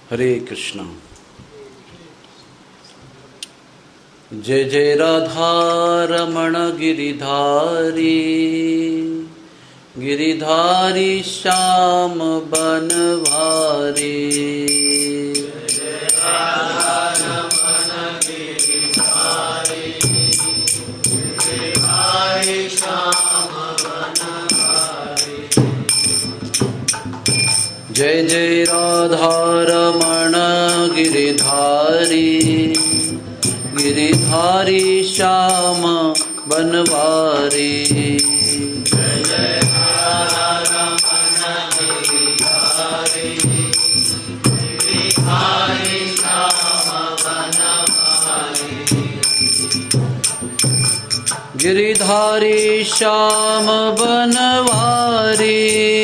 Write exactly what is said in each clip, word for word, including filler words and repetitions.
हरे कृष्णा। जय जय राधा रमण गिरिधारी, गिरिधारी श्याम बनवारी। जय जय राधा रमण गिरिधारी, गिरिधारी श्याम बनवारी। जय जय राधा रमण गिरिधारी, गिरिधारी श्याम बनवारी। गिरिधारी श्याम बनवारी,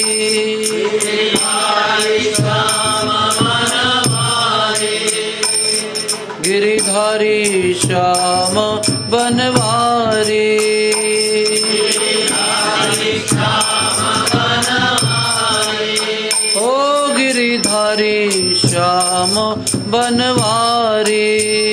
गिरिधारी श्याम बनवारी। ओ गिरिधारी श्याम बनवारी।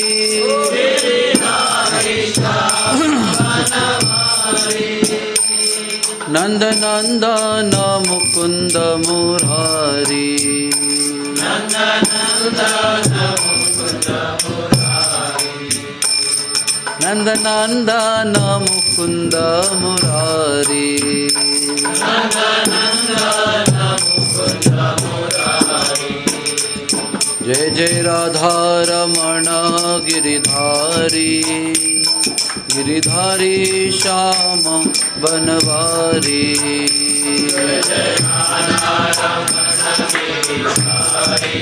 नंद नंदन मुकुंद मुरारी, नंद नंदन मुकुंद मुरारी, नंद नंदन मुकुंद मुरारी, नंद नंदन मुकुंद मुरारी। जय जय राधा रमण गिरिधारी, गिरिधारी श्याम बनवारी। जय जय राधा रमण गिरिधारी,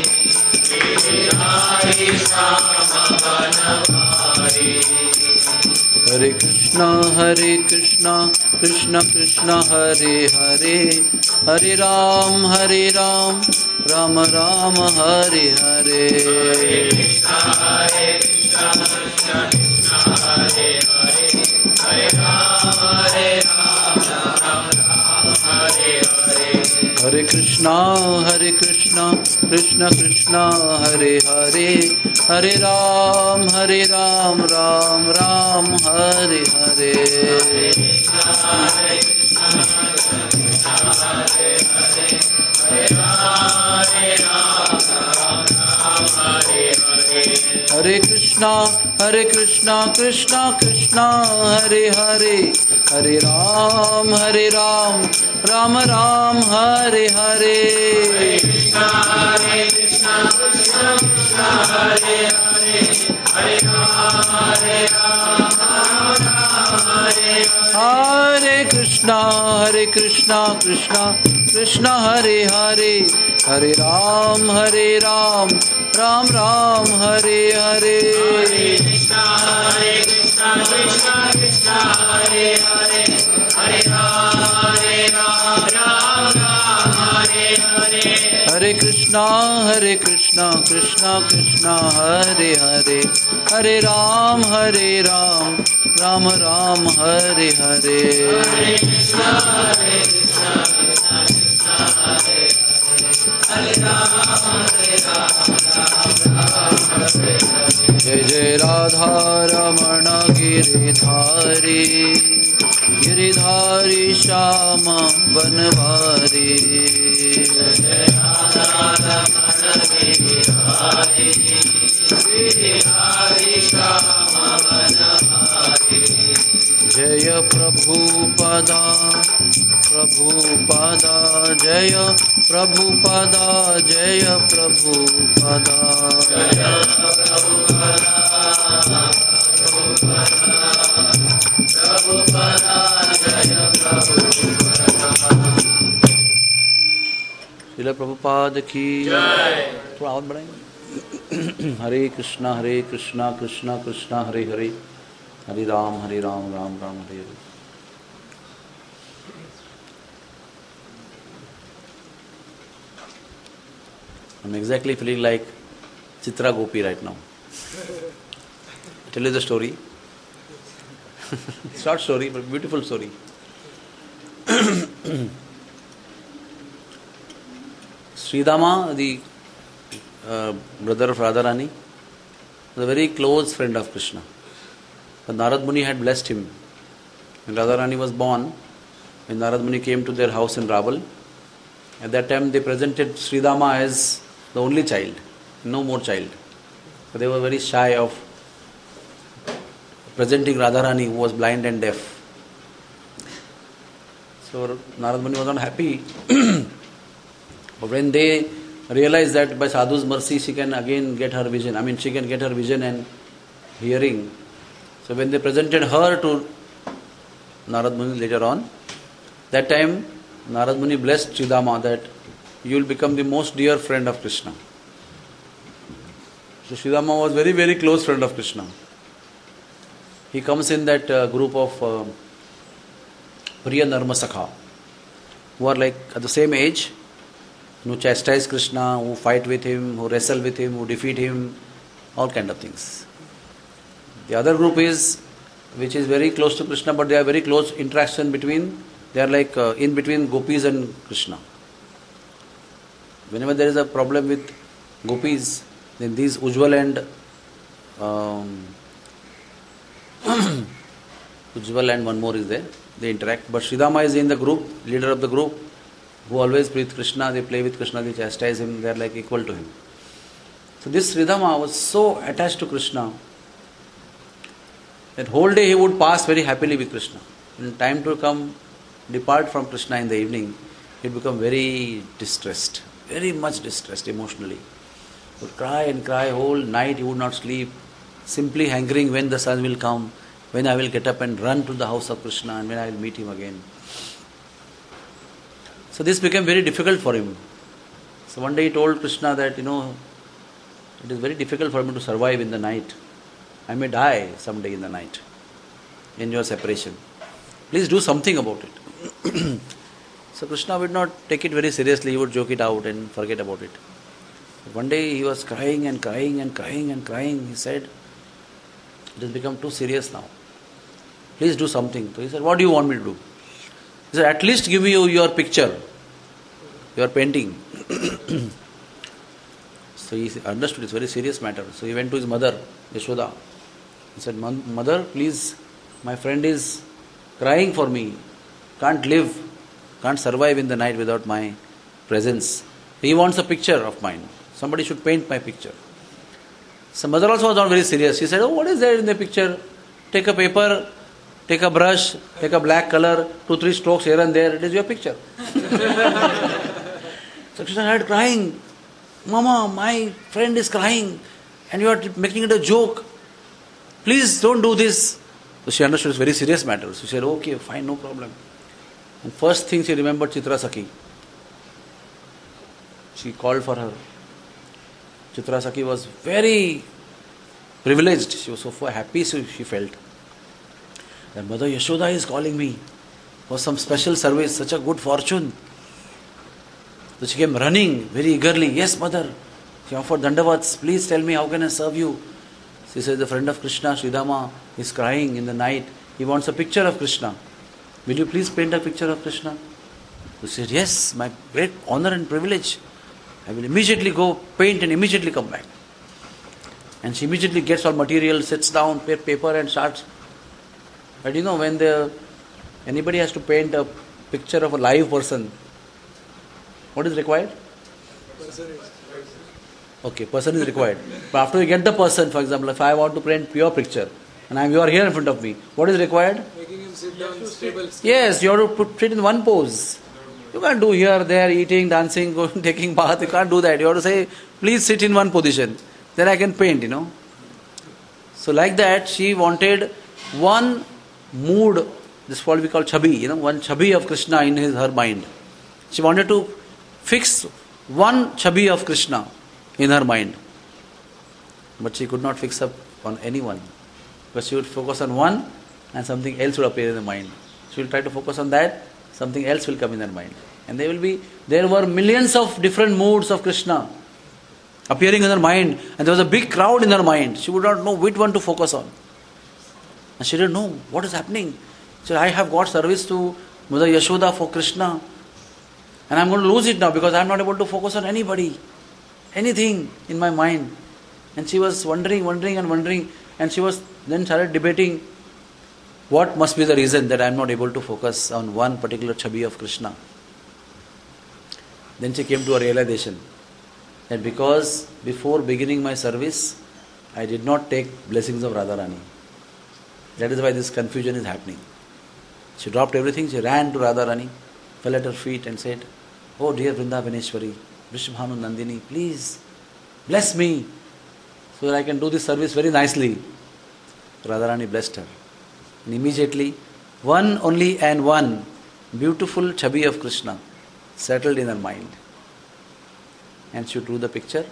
गिरिधारी श्याम बनवारी। हरे कृष्णा हरे कृष्णा कृष्ण कृष्ण हरे हरे, हरे राम हरे राम राम राम हरे हरे। हरे कृष्णा हरे कृष्णा कृष्ण कृष्ण हरे हरे, हरे राम हरे राम राम राम हरे हरे। हरे कृष्णा हरे कृष्णा कृष्ण कृष्ण हरे हरे, हरे राम हरे राम राम राम हरे हरे। हरे कृष्णा हरे कृष्णा कृष्ण कृष्ण हरे हरे, हरे राम हरे राम राम राम हरे हरे। हरे कृष्णा हरे कृष्णा कृष्ण कृष्ण हरे हरे, हरे राम हरे राम राम राम हरे हरे। हरे कृष्णा हरे कृष्णा कृष्ण कृष्ण हरे हरे, हरे राम हरे राम राम राम हरे हरे। हरे कृष्णा हरे कृष्णा कृष्ण कृष्ण हरे हरे, हरे राम हरे राम राम राम हरे हरे। हरे कृष्णा हरे कृष्णा कृष्ण कृष्ण हरे हरे, हरे राम हरे राम राम राम हरे हरे। हरे कृष्णा हरे कृष्णा कृष्ण कृष्ण हरे हरे, हरे राम हरे राम राम राम हरे हरे। हरे कृष्णा हरे कृष्णा कृष्ण कृष्ण हरे हरे, हरे राम हरे राम राम राम हरे हरे। जय जय राधा रमण गिरिधारी, गिरिधारी श्याम बनवारी। जय जय राधा रमण गिरिधारी, गिरिधारी श्याम बनवारी। जय प्रभुपदा प्रभुपदा, जय प्रभुपदा जय प्रभुपदा, जय प्रभुपदा प्रभुपदा जय प्रभुपदा। श्रील प्रभुपाद की जय। थोड़ा और बढ़ाएंगे। हरे कृष्णा हरे कृष्णा कृष्णा कृष्णा हरे हरे, हरे राम हरे Ram Ram Ram Hare Hare. I'm exactly feeling like Chitra Gopi right now. I'll tell you the story. Short story, but beautiful story. Sridama, the uh, brother of Radharani, was a very close friend of Krishna. But Narad Muni had blessed him. When Radharani was born, when Narad Muni came to their house in Rabal, at that time they presented Sridama as the only child, no more child. So they were very shy of presenting Radharani, who was blind and deaf. So Narad Muni was not happy. But when they realized that by Sadhu's mercy she can again get her vision, I mean she can get her vision and hearing. So when they presented her to Narad Muni later on, that time Narad Muni blessed Sridama that you will become the most dear friend of Krishna. So Sridama was very very close friend of Krishna. He comes in that uh, group of uh, Priya Narmasakha, who are like at the same age, who chastise Krishna, who fight with him, who wrestle with him, who defeat him, all kind of things. The other group is, which is very close to Krishna, but they are very close interaction between, they are like uh, in between gopis and Krishna. Whenever there is a problem with gopis, then these Ujjwal and um, Ujjwal and one more is there, they interact. But Sridama is in the group, leader of the group, who always play with Krishna, they play with Krishna, they chastise him, they are like equal to him. So this Sridama was so attached to Krishna that whole day he would pass very happily with Krishna. When time to come, depart from Krishna in the evening, he would become very distressed, very much distressed emotionally. He would cry and cry whole night, he would not sleep, simply hankering when the sun will come, when I will get up and run to the house of Krishna and when I will meet him again. So this became very difficult for him. So one day he told Krishna that, you know, it is very difficult for me to survive in the night. I may die someday in the night in your separation. Please do something about it. So Krishna would not take it very seriously. He would joke it out and forget about it. One day he was crying and crying and crying and crying. He said, it has become too serious now. Please do something. So he said, what do you want me to do? He said, at least give me your picture, your painting. So he understood it's a very serious matter. So he went to his mother, Yashoda. He said, Mother, please, my friend is crying for me. Can't live, can't survive in the night without my presence. He wants a picture of mine. Somebody should paint my picture. So mother also was not very serious. She said, oh, what is there in the picture? Take a paper, take a brush, take a black color, two, three strokes here and there. It is your picture. So Krishna started crying. Mama, my friend is crying and you are making it a joke. Please don't do this. So she understood it's a very serious matter. So she said, okay, fine, no problem. And first thing she remembered Chitra Sakhi. She called for her. Chitra Sakhi was very privileged. She was so happy, so she felt. That Mother Yashoda is calling me for some special service, such a good fortune. So she came running very eagerly. Yes, Mother. She offered dandavats. Please tell me, how can I serve you? She says, the friend of Krishna, Sridama, is crying in the night. He wants a picture of Krishna. Will you please paint a picture of Krishna? She said, yes, my great honor and privilege. I will immediately go paint and immediately come back. And she immediately gets all material, sits down, paper and starts. But you know, when the anybody has to paint a picture of a live person, what is required? Person is Okay, person is required. But after you get the person, for example, if I want to paint pure picture, and I am you are here in front of me, what is required? making him sit down stable. Yes, you have to put it in one pose. You can't do here, there, eating, dancing, going, taking bath. You can't do that. You have to say, please sit in one position. Then I can paint, you know. So like that, she wanted one mood, this is what we call chabi, you know, one chabi of Krishna in his her mind. She wanted to fix one chabi of Krishna in her mind. But she could not fix up on anyone. But she would focus on one and something else would appear in the mind. She will try to focus on that, something else will come in her mind. And there will be, there were millions of different moods of Krishna appearing in her mind, and there was a big crowd in her mind. She would not know which one to focus on. And she didn't know what is happening. She said, I have got service to Mother Yashoda for Krishna, and I am going to lose it now because I am not able to focus on anybody. anything in my mind. And she was wondering, wondering and wondering, and she was then started debating what must be the reason that I am not able to focus on one particular chhabi of Krishna. Then she came to a realization that because before beginning my service, I did not take blessings of Radharani. That is why this confusion is happening. She dropped everything, she ran to Radharani, fell at her feet and said, "Oh dear Vrindavaneshwari, Vrishabhanu Nandini, please bless me so that I can do this service very nicely." Radharani blessed her. And immediately, one only and one beautiful chhabi of Krishna settled in her mind. And she drew the picture.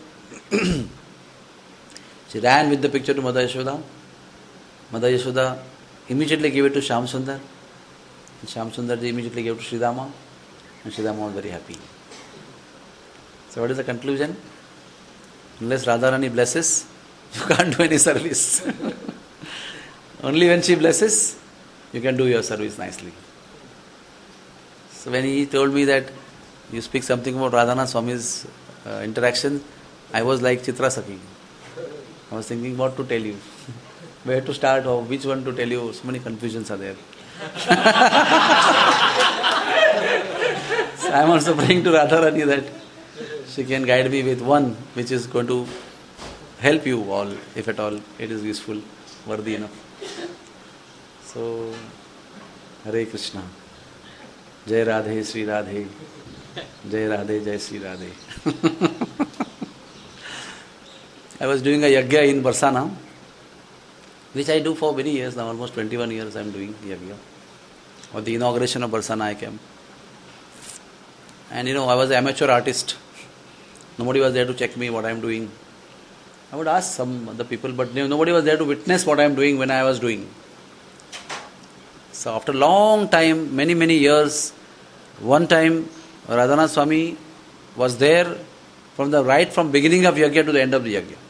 She ran with the picture to Mother Yashoda. Mother Yashoda immediately gave it to Shyam Sundar. And Shyam Sundarji immediately gave it to Sri Dama. And Sri Dama was very happy. So what is the conclusion? Unless Radharani blesses, you can't do any service. Only when she blesses, you can do your service nicely. So when he told me that you speak something about Radhanath Swami's uh, interaction, I was like Chitra Sakhi. I was thinking what to tell you. Where to start or which one to tell you. So many confusions are there. So I am also praying to Radharani that she can guide me with one which is going to help you all, if at all it is useful, worthy enough. So, Hare Krishna. Jai Radhe, Sri Radhe. Jai Radhe, Jai Sri Radhe. I was doing a yajna in Barsana, which I do for many years now, almost twenty-one years I am doing yajna. On the inauguration of Barsana I came. And you know, I was an amateur artist. Nobody was there to check me what I am doing. I would ask some other people, but nobody was there to witness what I am doing when I was doing. So after a long time, many, many years, one time Radhanath Swami was there from the right from beginning of yajna to the end of the yajna.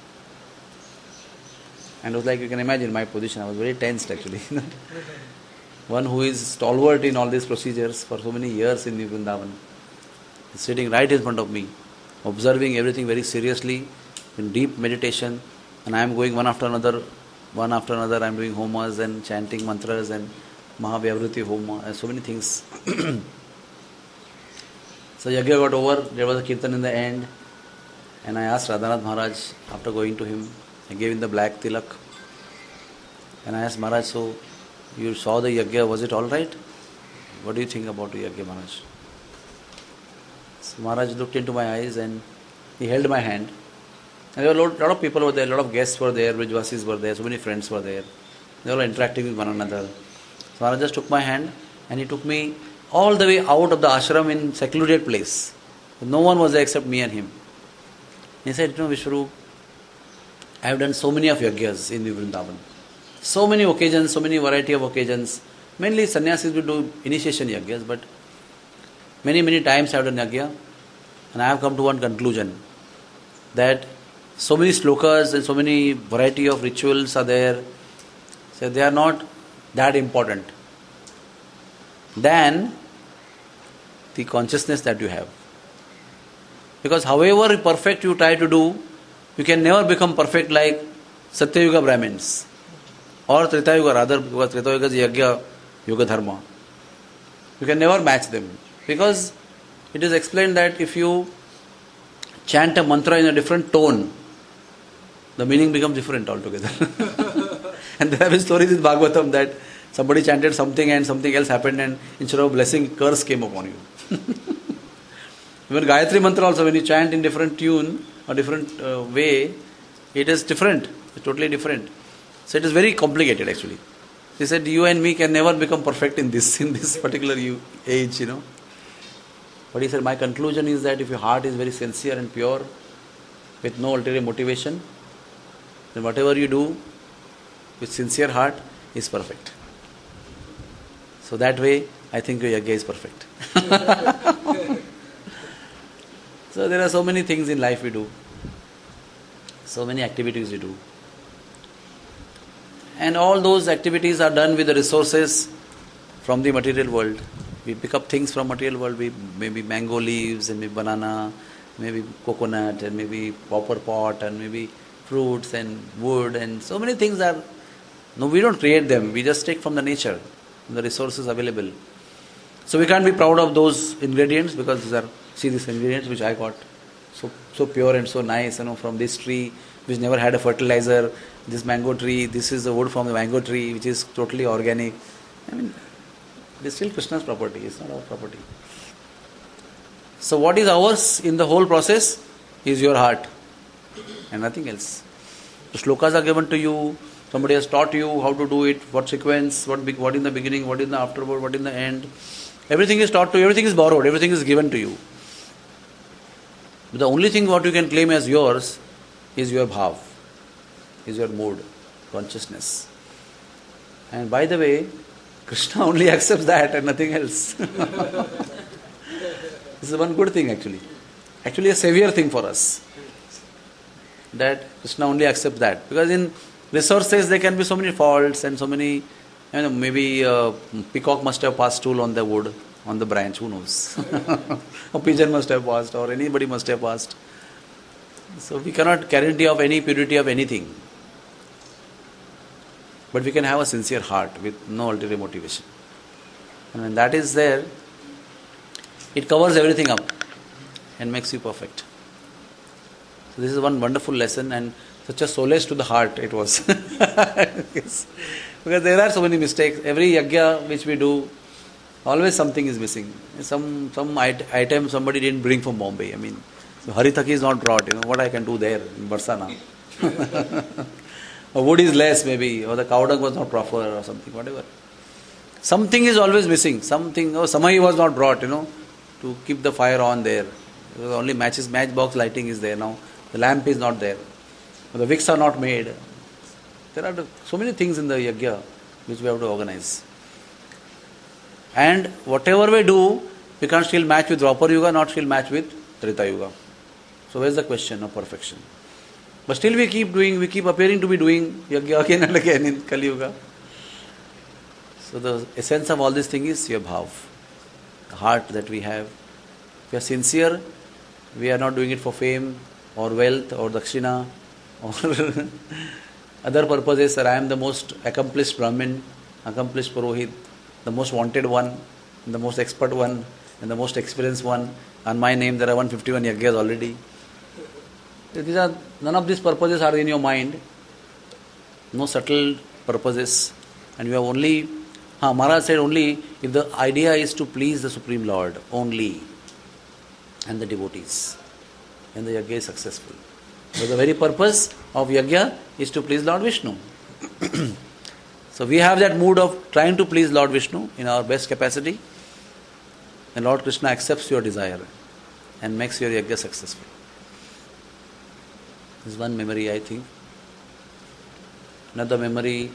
And it was like, you can imagine my position, I was very tensed actually. One who is stalwart in all these procedures for so many years in the Vrindavan is sitting right in front of me, observing everything very seriously, in deep meditation, and I am going one after another, one after another, I am doing homas and chanting mantras and Mahavyavriti homa and so many things. So yajna got over, there was a kirtan in the end, and I asked Radhanath Maharaj, after going to him, I gave him the black tilak, and I asked Maharaj, so you saw the yajna, was it all right? What do you think about the yajna, Maharaj? So Maharaj looked into my eyes and he held my hand. And there were a lot, lot of people were there, a lot of guests were there, Vrijvasis were there, so many friends were there. They were interacting with one another. So Maharaj just took my hand and he took me all the way out of the ashram in secluded place. No one was there except me and him. He said, you know, Vishwarup, I have done so many of yajnas in the Vrindavan. So many occasions, so many variety of occasions. Mainly sannyasis will do initiation yajnas, but many, many times I have done yajna. And I have come to one conclusion, that so many slokas and so many variety of rituals are there, so they are not that important than the consciousness that you have. Because however perfect you try to do, you can never become perfect like Satyayuga Brahmins or Treta Yuga, rather, because Treta Yuga is Yajna Yuga Dharma. You can never match them, because it is explained that if you chant a mantra in a different tone, the meaning becomes different altogether. And there have been stories in Bhagavatam that somebody chanted something and something else happened, and instead of blessing, curse came upon you. Even Gayatri Mantra also, when you chant in different tune or different uh, way, it is different. It's totally different. So it is very complicated actually. He said, you and me can never become perfect in this, in this particular age, you know. But he said, my conclusion is that if your heart is very sincere and pure, with no ulterior motivation, then whatever you do with sincere heart is perfect. So that way, I think your yajna is perfect. So there are so many things in life we do. So many activities we do. And all those activities are done with the resources from the material world. We pick up things from material world, we maybe mango leaves and maybe banana maybe coconut and maybe copper pot and maybe fruits and wood and so many things are, no, we don't create them, we just take from the nature, from the resources available. So we can't be proud of those ingredients because these are, see these ingredients which I got, so so pure and so nice, you know, from this tree which never had a fertilizer, this mango tree, this is the wood from the mango tree which is totally organic. I mean, it is still Krishna's property, it's not our property. So what is ours in the whole process is your heart and nothing else. The shlokas are given to you, somebody has taught you how to do it, what sequence, what big, what in the beginning, what in the afterward, what in the end. Everything is taught to you, everything is borrowed, everything is given to you. But the only thing what you can claim as yours is your bhav, is your mood, consciousness. And by the way, Krishna only accepts that and nothing else. This is one good thing actually. Actually a savior thing for us. That Krishna only accepts that. Because in resources there can be so many faults and so many, you know, maybe a peacock must have passed stool on the wood, on the branch, who knows. A pigeon must have passed or anybody must have passed. So we cannot guarantee of any purity of anything. But we can have a sincere heart with no ulterior motivation. And when that is there, it covers everything up and makes you perfect. So this is one wonderful lesson and such a solace to the heart it was. Yes. Because there are so many mistakes. Every yajna which we do, always something is missing. Some some it- item somebody didn't bring from Bombay. I mean, Haritaki is not brought. You know what I can do there in Barsana. Or wood is less maybe, or the cow dung was not proper or something, whatever. Something is always missing. Something, or samai was not brought, you know, to keep the fire on there. Only matches, matchbox lighting is there now. The lamp is not there. The wicks are not made. There are so many things in the yajna which we have to organize. And whatever we do, we can't still match with Dwapar Yuga, not still match with Treta Yuga. So where's the question of perfection? But still we keep doing, we keep appearing to be doing yajna again and again in Kali Yuga. So the essence of all this thing is your bhav, the heart that we have. If we are sincere, we are not doing it for fame or wealth or dakshina or other purposes. Sir, I am the most accomplished Brahmin, accomplished Purohit, the most wanted one, the most expert one, and the most experienced one. On my name there are one hundred fifty-one yajnas already. These are, none of these purposes are in your mind. No subtle purposes. And you have only, ha, Maharaj said only if the idea is to please the Supreme Lord only and the devotees, and the yajna is successful. But the very purpose of yajna is to please Lord Vishnu. So we have that mood of trying to please Lord Vishnu in our best capacity, and Lord Krishna accepts your desire and makes your yajna successful. This is one memory, I think. Another memory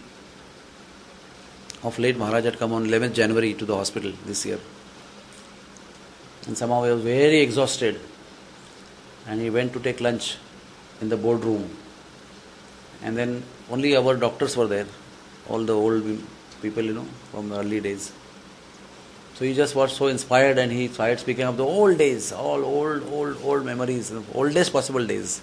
of late Maharaj had come on eleventh January to the hospital this year. And somehow he was very exhausted. And he went to take lunch in the boardroom. And then only our doctors were there. All the old people, you know, from the early days. So he just was so inspired and he started speaking of the old days, all old, old, old memories, oldest possible days.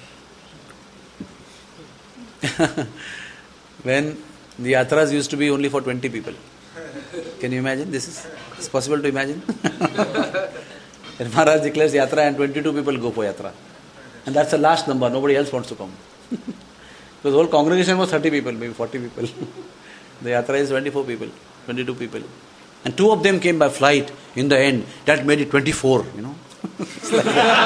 When the yatras used to be only for twenty people. Can you imagine? This is it's possible to imagine. And Maharaj declares yatra and twenty-two people go for yatra. And that's the last number. Nobody else wants to come. Because the whole congregation was thirty people, maybe forty people. The yatra is twenty-four people, twenty-two people. And two of them came by flight in the end. That made it twenty-four, you know. Like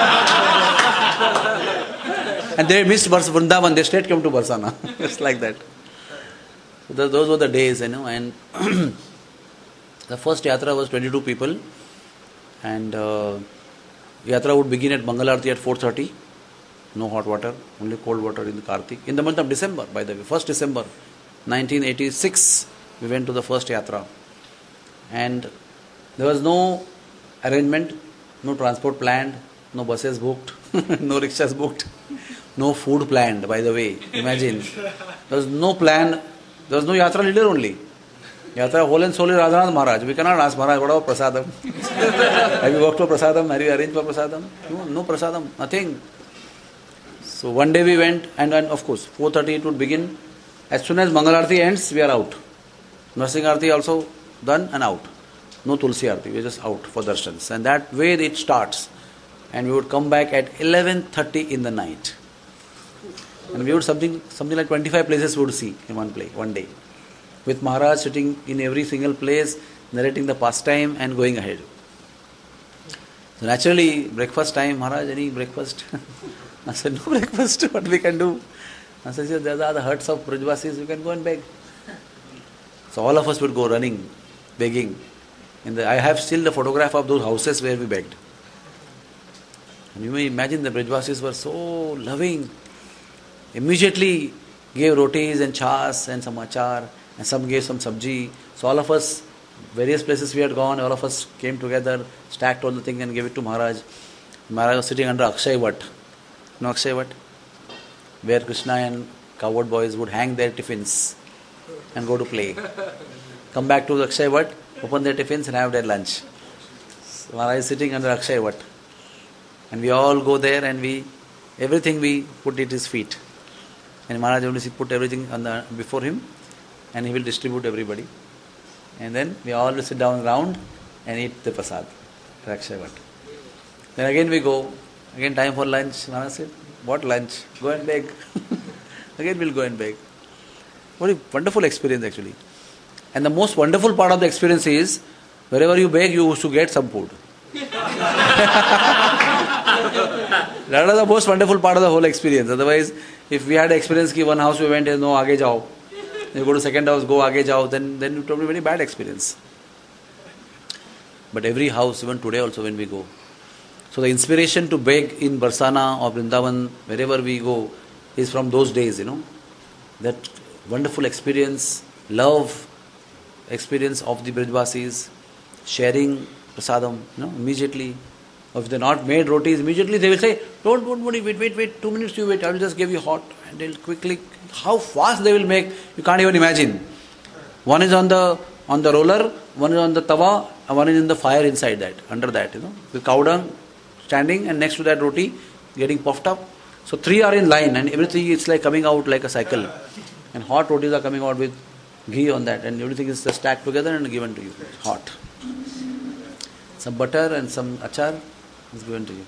and they missed Vrindavan, they straight came to Barsana. It's like that. So those were the days, you know. And the first yatra was twenty-two people. And uh, yatra would begin at Mangalarti at four thirty. No hot water, only cold water in the Kartik. In the month of December, by the way, first December nineteen eighty-six, we went to the first yatra. And there was no arrangement, no transport planned, no buses booked, no rickshaws booked, no food planned, by the way. Imagine. There was no plan, there was no yatra leader only. Yatra whole and solely Radhanath Maharaj. We cannot ask Maharaj, what about prasadam? Have you worked for prasadam? Have you arranged for prasadam? No, no prasadam, nothing. So one day we went, and, and of course, four thirty it would begin. As soon as Mangalarti ends, we are out. Narsingh Arti also done and out. No Tulsi Arti, we are just out for darshans. And that way it starts. And we would come back at eleven thirty in the night. And we would something something like twenty-five places we would see in one play, one day. With Maharaj sitting in every single place, narrating the pastime and going ahead. So naturally, breakfast time, Maharaj, any breakfast? I said, no breakfast, what we can do? I said, there are the huts of Brajvasis, you can go and beg. So all of us would go running, begging. In the, I have still the photograph of those houses where we begged. And you may imagine the Brajvasis were so loving. Immediately gave rotis and chas and some achar, and some gave some sabji. So all of us, various places we had gone, all of us came together, stacked all the thing and gave it to Maharaj. Maharaj was sitting under Akshay Vat. You know Akshay Vat? Where Krishna and coward boys would hang their tiffins and go to play. Come back to the Akshay Vat, open their tiffins and have their lunch. So Maharaj is sitting under Akshay Vat. And we all go there and we, everything we put at his feet. And Maharaj only put everything on the, before him, and he will distribute everybody. And then we all will sit down round and eat the prasad, the Akshay Vat. Then again we go, again time for lunch. Maharaj said, what lunch? Go and beg. Again we'll go and beg. What a wonderful experience actually. And the most wonderful part of the experience is, wherever you beg, you used to get some food. That was the most wonderful part of the whole experience. Otherwise, if we had experience ki one house we went, no, aage jao. You go to second house, go aage jao, then, then it will be a very bad experience. But every house, even today also when we go. So the inspiration to beg in Barsana or Vrindavan, wherever we go, is from those days, you know. That wonderful experience, love, experience of the Brajvasis, sharing prasadam, you know, immediately. Or if they're not made rotis, immediately they will say, don't, don't worry, wait, wait, wait, two minutes you wait, I will just give you hot. And they'll quickly, how fast they will make, you can't even imagine. One is on the on the roller, one is on the tawa, and one is in the fire inside that, under that, you know. With cow dung standing and next to that roti getting puffed up. So three are in line and everything is like coming out like a cycle. And hot rotis are coming out with ghee on that and everything is just stacked together and given to you, hot. Some butter and some achar is given to you.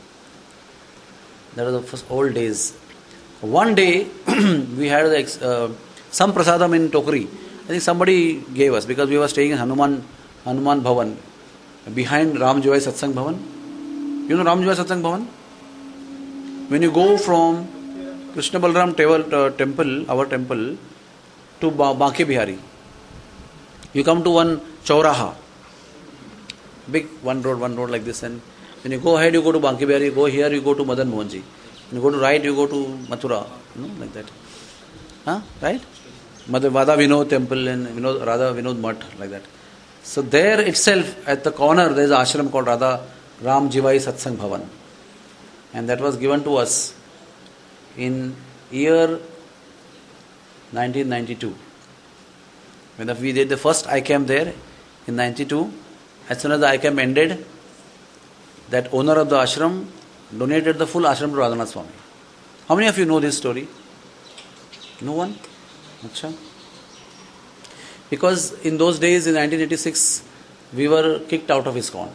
That was the first old days. One day we had uh, some prasadam in Tokri. I think somebody gave us because we were staying in Hanuman Hanuman Bhavan behind Ram Joy Satsang Bhavan. You know Ram Joy Satsang Bhavan? When you go from Krishna Balram temple, our temple, to ba- Banke Bihari, you come to one Chauraha, big one road, one road like this, and when you go ahead, you go to Banke Bihari, you go here, you go to Madan Mohanji. When you go to right, you go to Mathura, you know, like that. Huh? Right? Mother Vada Vinod temple and Vinod, Radha Vinod Mutt, like that. So there itself, at the corner, there is an ashram called Radha Ram Jivai Satsang Bhavan. And that was given to us in year nineteen ninety-two. When we did the first I C A M there in ninety-two, as soon as the I C A M ended, that owner of the ashram donated the full ashram to Radhanath Swami. How many of you know this story? No one? Achha. Because in those days, in nineteen eighty-six, we were kicked out of ISKCON.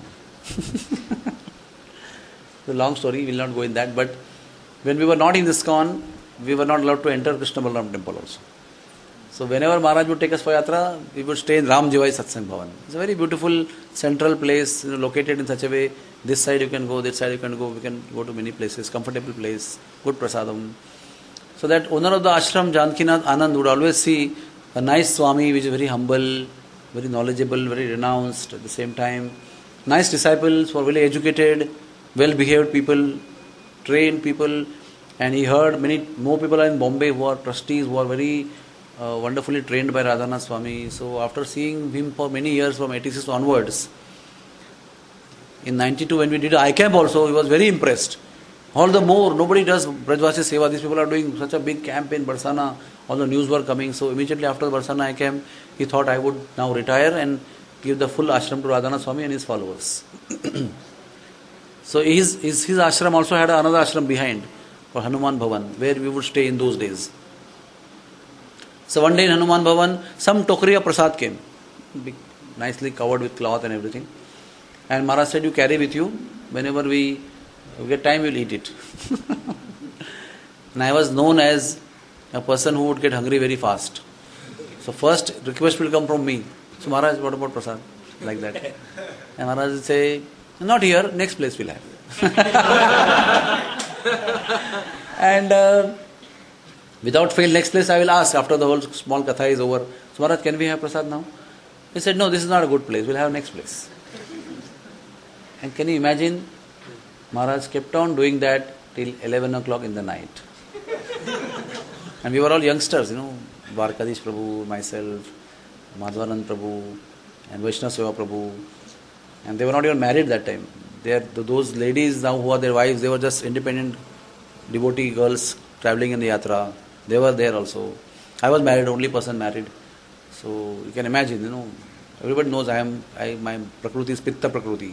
It's a long story, we will not go in that, but when we were not in ISKCON, we were not allowed to enter Krishna Balram temple also. So whenever Maharaj would take us for yatra, we would stay in Ram Jivai Satsang Bhavan. It's a very beautiful central place, you know, located in such a way, this side you can go, this side you can go, we can go to many places, comfortable place, good prasadam. So that owner of the ashram, Janakinath Anand, would always see a nice Swami which is very humble, very knowledgeable, very renounced at the same time. Nice disciples who are very educated, well-behaved people, trained people, and he heard many more people are in Bombay who are trustees, who are very uh, wonderfully trained by Radhanath Swami. So after seeing him for many years from eighty-six onwards, in ninety-two when we did I C A M also, he was very impressed. All the more, nobody does Brajvasi Seva. These people are doing such a big camp in Barsana. All the news were coming. So immediately after the Barsana I came, he thought I would now retire and give the full ashram to Radhanath Swami and his followers. So his, his, his ashram also had another ashram behind, for Hanuman Bhavan, where we would stay in those days. So one day in Hanuman Bhavan, some tokriya prasad came, big, nicely covered with cloth and everything. And Maharaj said, you carry with you, whenever we, we get time, we'll eat it. And I was known as a person who would get hungry very fast. So first request will come from me. So Maharaj, what about prasad? Like that. And Maharaj will say, not here, next place we'll have. And uh, without fail, next place I will ask after the whole small katha is over. So Maharaj, can we have prasad now? He said, no, this is not a good place, we'll have next place. And can you imagine, Maharaj kept on doing that till eleven o'clock in the night. And we were all youngsters, you know, Dwarkadish Prabhu, myself, Madhvanand Prabhu, and Vaishnava Seva Prabhu. And they were not even married that time. They are, those ladies now who are their wives, they were just independent devotee girls travelling in the yatra. They were there also. I was married, only person married. So you can imagine, you know, everybody knows I am, I, my Prakruti is Pitta Prakruti.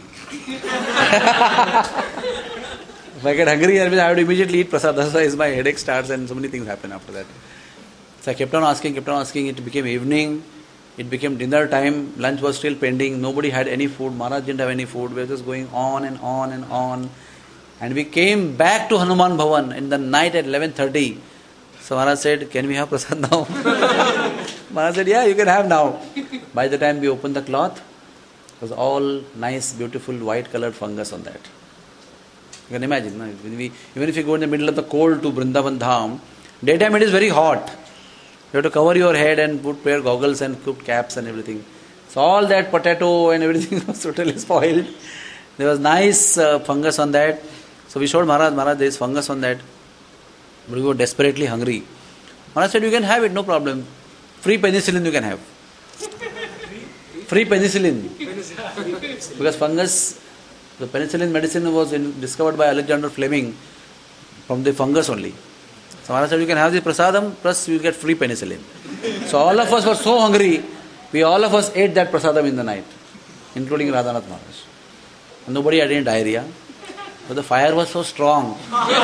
If I get hungry, I have to immediately eat prasad. That's why my headache starts and so many things happen after that. So I kept on asking, kept on asking. It became evening. It became dinner time. Lunch was still pending. Nobody had any food. Maharaj didn't have any food. We were just going on and on and on. And we came back to Hanuman Bhavan in the night at eleven thirty. So Maharaj said, can we have prasad now? Maharaj said, yeah, you can have now. By the time we opened the cloth, it was all nice, beautiful, white colored fungus on that. You can imagine, no? When we, even if you go in the middle of the cold to Vrindavan Dham, daytime it is very hot. You have to cover your head and put pair goggles and put caps and everything. So all that potato and everything was totally spoiled. There was nice uh, fungus on that. So we showed Maharaj, Maharaj, there is fungus on that. But we were desperately hungry. Maharaj said, you can have it, no problem. Free penicillin you can have. Free penicillin. Because fungus, the penicillin medicine was in, discovered by Alexander Fleming from the fungus only. So Maharaj said, you can have the prasadam, plus you get free penicillin. So all of us were so hungry, we all of us ate that prasadam in the night, including Radhanath Maharaj. And nobody had any diarrhea, but the fire was so strong.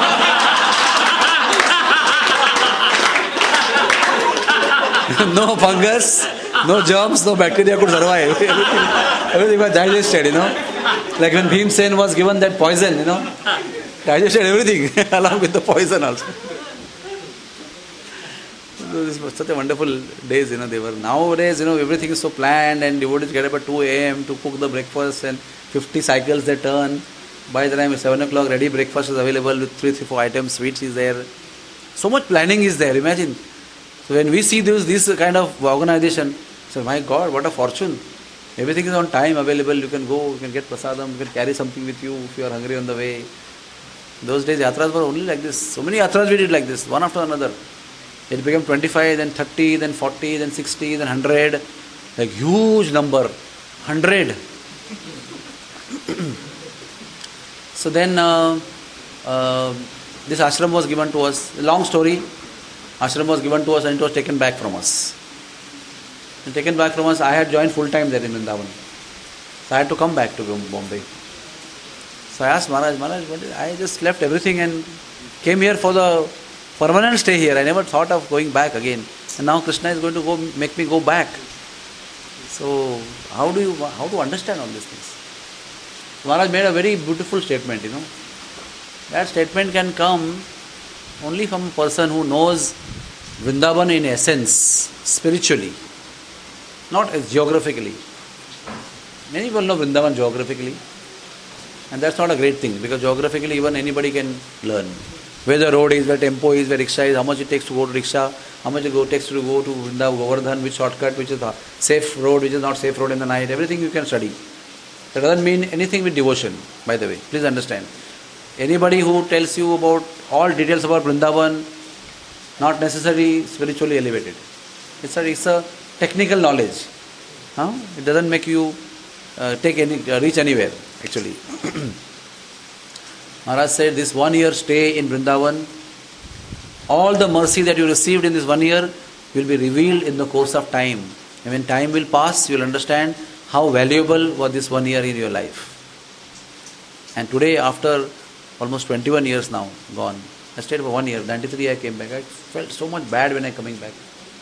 No fungus, no germs, no bacteria could survive. Everything, everything was digested, you know. Like when Bhimsen was given that poison, you know. Digested everything along with the poison also. So this was such a wonderful days, you know, they were. Nowadays, you know, everything is so planned and devotees get up at two a.m. to cook the breakfast and fifty cycles they turn. By the time it's seven o'clock, ready breakfast is available with three, three, four items, sweets is there. So much planning is there, imagine. So when we see this, this kind of organization, so my God, what a fortune. Everything is on time available, you can go, you can get prasadam, you can carry something with you if you are hungry on the way. Those days yatras were only like this. So many yatras we did like this, one after another. It became twenty-five, then thirty, then forty, then sixty, then one hundred. Like huge number. one hundred. So then uh, uh, this ashram was given to us. Long story. Ashram was given to us and it was taken back from us. And taken back from us, I had joined full time there in Vrindavan. So I had to come back to Bombay. So I asked Maharaj, Maharaj, what is, I just left everything and came here for the permanent stay here. I never thought of going back again. And now Krishna is going to go make me go back. So how do you how to understand all these things? Maharaj made a very beautiful statement, you know. That statement can come only from a person who knows Vrindavan in essence, spiritually, not as geographically. Many people know Vrindavan geographically, and that's not a great thing, because geographically even anybody can learn. Where the road is, where tempo is, where rickshaw is, how much it takes to go to rickshaw, how much it takes to go to Vrindavan, Govardhan, which shortcut, which is the safe road, which is not safe road in the night, everything you can study. That doesn't mean anything with devotion, by the way. Please understand. Anybody who tells you about all details about Vrindavan, not necessarily spiritually elevated. It's a, it's a technical knowledge. Huh? It doesn't make you uh, take any uh, reach anywhere, actually. Maharaj said, this one year stay in Vrindavan, all the mercy that you received in this one year will be revealed in the course of time. And when time will pass, you will understand how valuable was this one year in your life. And today, after almost twenty-one years now gone, I stayed for one year. ninety-three I came back. I felt so much bad when I coming back.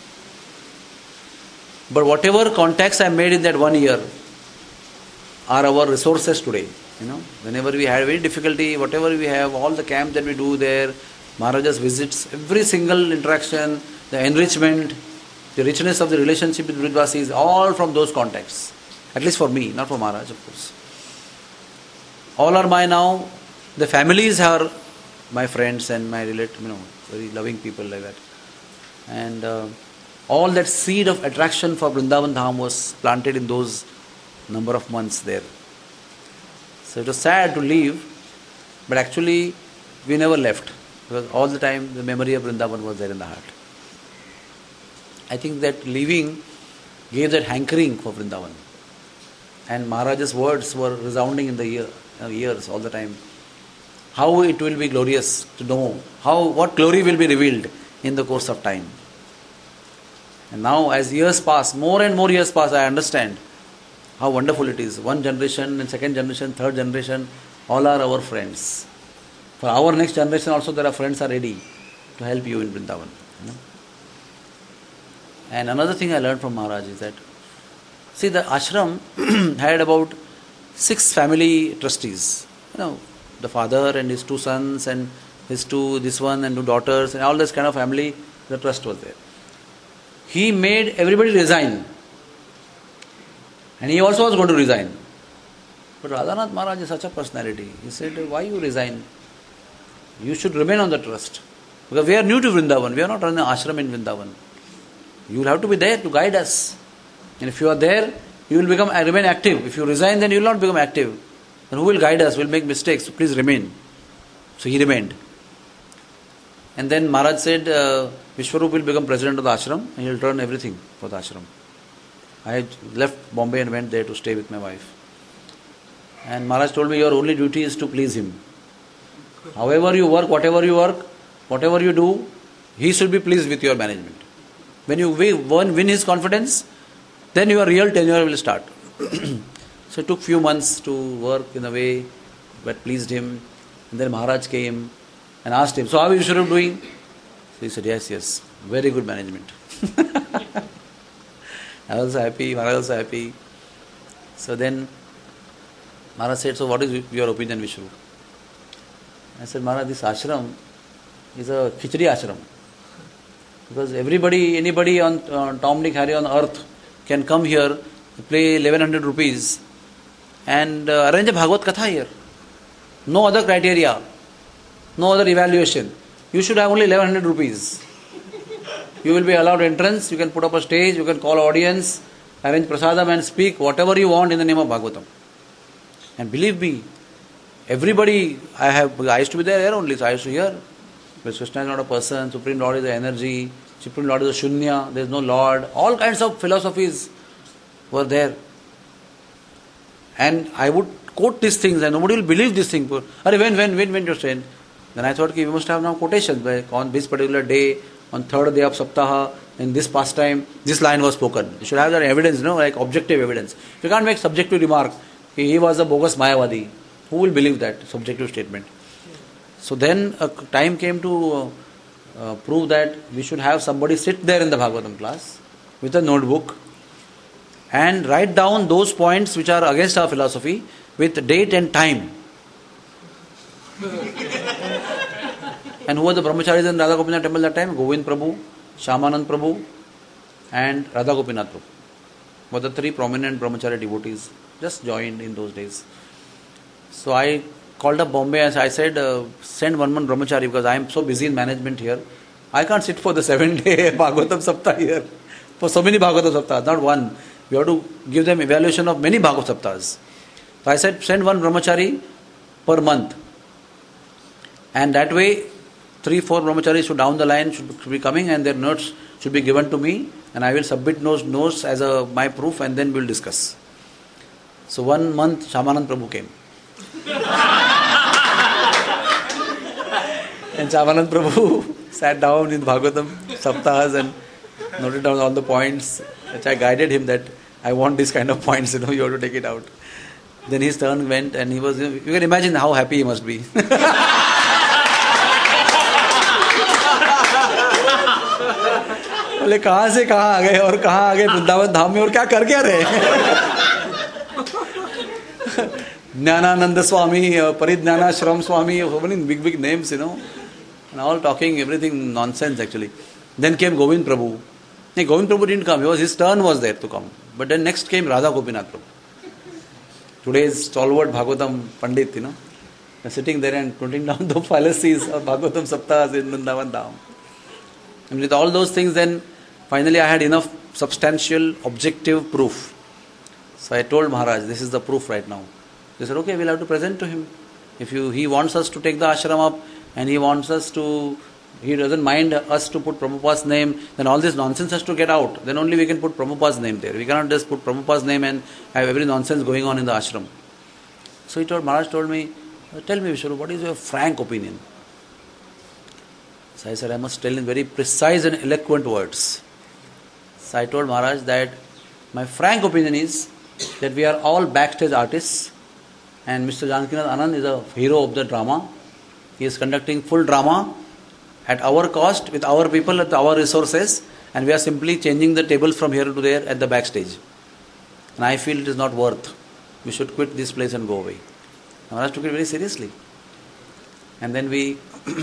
But whatever contacts I made in that one year are our resources today. You know, whenever we had very difficulty, whatever we have, all the camps that we do there, Maharaja's visits, every single interaction, the enrichment, the richness of the relationship with Vrijvasis, all from those contacts. At least for me, not for Maharaj, of course. All are my now. The families are my friends and my relatives, you know, very loving people like that. And uh, all that seed of attraction for Vrindavan Dham was planted in those number of months there. So it was sad to leave, but actually we never left, because all the time the memory of Vrindavan was there in the heart. I think that leaving gave that hankering for Vrindavan. And Maharaja's words were resounding in the ear, uh, ears all the time. How it will be glorious to know, how what glory will be revealed in the course of time. And now as years pass, more and more years pass, I understand how wonderful it is. One generation and second generation, third generation, all are our friends. For our next generation also there are friends are ready to help you in Vrindavan. You know? And another thing I learned from Maharaj is that, see, the ashram had about six family trustees. You know, the father and his two sons and his two, this one and two daughters and all this kind of family, the trust was there. He made everybody resign. And he also was going to resign. But Radhanath Maharaj is such a personality. He said, why you resign? You should remain on the trust. Because we are new to Vrindavan. We are not running an ashram in Vrindavan. You will have to be there to guide us. And if you are there, you will become remain active. If you resign, then you will not become active. Then who will guide us? We will make mistakes. So please remain. So he remained. And then Maharaj said, uh, Vishwarup will become president of the ashram and he will turn everything for the ashram. I left Bombay and went there to stay with my wife. And Maharaj told me, your only duty is to please him. However you work, whatever you work, whatever you do, he should be pleased with your management. When you win his confidence, then your real tenure will start. So it took few months to work in a way that pleased him. And then Maharaj came and asked him, so how is Vishwarup doing? So he said, yes, yes, very good management. I was happy, Maharaj was happy. So then Maharaj said, so what is your opinion, Vishwarup? I said, Maharaj, this ashram is a khichdi ashram. Because everybody, anybody on uh, Tom, Dick, Harry on earth can come here, pay eleven hundred rupees and uh, arrange a Bhagavad Katha here. No other criteria, no other evaluation. You should have only eleven hundred rupees. You will be allowed entrance, you can put up a stage, you can call audience, arrange prasadam and speak whatever you want in the name of Bhagavatam. And believe me, everybody, I have, I used to be there, there only, so I used to hear. But Krishna is not a person, Supreme Lord is the energy, Supreme Lord is a shunya, there is no Lord. All kinds of philosophies were there. And I would quote these things and nobody will believe these things. When, when, when, when you're saying? Then I thought, we must have now quotations. Like on this particular day, on third day of Saptaha, in this pastime, this line was spoken. You should have that evidence, you know, like objective evidence. You can't make subjective remark. He was a bogus Mayavadi. Who will believe that subjective statement? So then a time came to uh, uh, prove that we should have somebody sit there in the Bhagavatam class with a notebook and write down those points which are against our philosophy with date and time. And who were the brahmacharis in Radha Gopinath temple that time? Govind Prabhu, Shyamanand Prabhu and Radha Gopinath Prabhu were the three prominent brahmachari devotees just joined in those days. So I called up Bombay and I said, uh, send one man brahmachari because I am so busy in management here. I can't sit for the seven day Bhagavatam Saptah here. For so many Bhagavatam Saptahs, not one. We have to give them evaluation of many Bhagavatam Saptahs. So I said, send one brahmachari per month. And that way, three, four brahmacharis should down the line should be coming and their notes should be given to me and I will submit those notes as a my proof and then we will discuss. So one month Shyamanand Prabhu came. And Chavanand Prabhu sat down in Bhagavatam Saptahas and noted down all the points, which I guided him that I want this kind of points, you know, you have to take it out. Then his turn went and he was, you can imagine how happy he must be. बोले कहाँ से कहाँ आ गए और कहाँ आ गए वृंदावन धाम में और क्या कर क्या रहे Jnanananda Swami, uh, Paridnanashram Swami, so many big big names, you know, and all talking everything nonsense actually. Then came Govind Prabhu. Hey, Govind Prabhu didn't come, he was, his turn was there to come. But then next came Radha Gopinath Prabhu. Today's stalwart Bhagavatam Pandit, you know, sitting there and putting down the fallacies of Bhagavatam Saptahas in Vrindavan Dham. And with all those things, then finally I had enough substantial objective proof. So I told Maharaj, this is the proof right now. They said, okay, we'll have to present to him. If you, he wants us to take the ashram up and he wants us to, he doesn't mind us to put Prabhupada's name, then all this nonsense has to get out. Then only we can put Prabhupada's name there. We cannot just put Prabhupada's name and have every nonsense going on in the ashram. So he told, Maharaj told me, tell me Vishwarup, what is your frank opinion? So I said, I must tell in very precise and eloquent words. So I told Maharaj that my frank opinion is that we are all backstage artists and Mister Janakinath Anand is a hero of the drama. He is conducting full drama at our cost, with our people, with our resources, and we are simply changing the tables from here to there at the backstage. And I feel it is not worth. We should quit this place and go away. Maharaj took it very seriously. And then we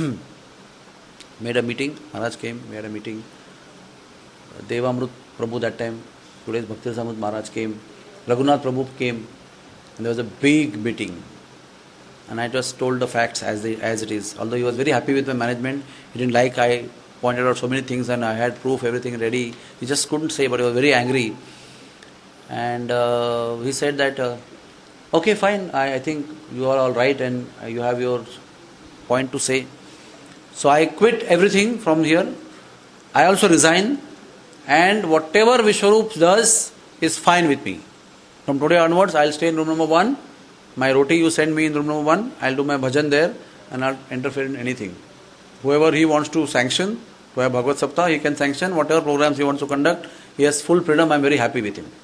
made a meeting. Maharaj came, we had a meeting. Devamrut Prabhu that time, today's Bhakti Rasamrut Maharaj came. Raghunath Prabhu came. And there was a big meeting. And I just told the facts as they, as it is. Although he was very happy with my management, he didn't like I pointed out so many things and I had proof, everything ready. He just couldn't say, but he was very angry. And uh, he said that, uh, okay, fine, I, I think you are all right and you have your point to say. So I quit everything from here. I also resign. And whatever Vishwarup does is fine with me. From today onwards, I'll stay in room number one. My roti you send me in room number one. I'll do my bhajan there and I'll interfere in anything. Whoever he wants to sanction, to have Bhagavad Saptah, he can sanction. Whatever programs he wants to conduct, he has full freedom. I'm very happy with him.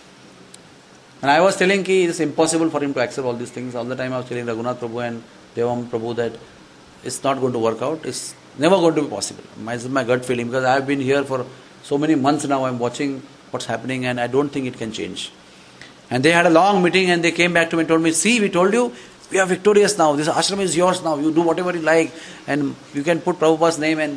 And I was telling ki it's impossible for him to accept all these things. All the time I was telling Raghunath Prabhu and Devam Prabhu that it's not going to work out. It's never going to be possible. My, this is my gut feeling because I have been here for so many months now. I'm watching what's happening and I don't think it can change. And they had a long meeting and they came back to me and told me, see, we told you, we are victorious now. This ashram is yours now. You do whatever you like and you can put Prabhupada's name. And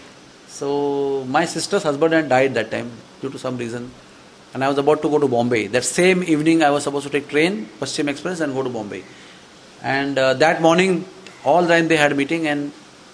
so my sister's husband had died that time due to some reason. And I was about to go to Bombay. That same evening I was supposed to take train, Paschim Express, and go to Bombay. And uh, that morning, all the time they had a meeting and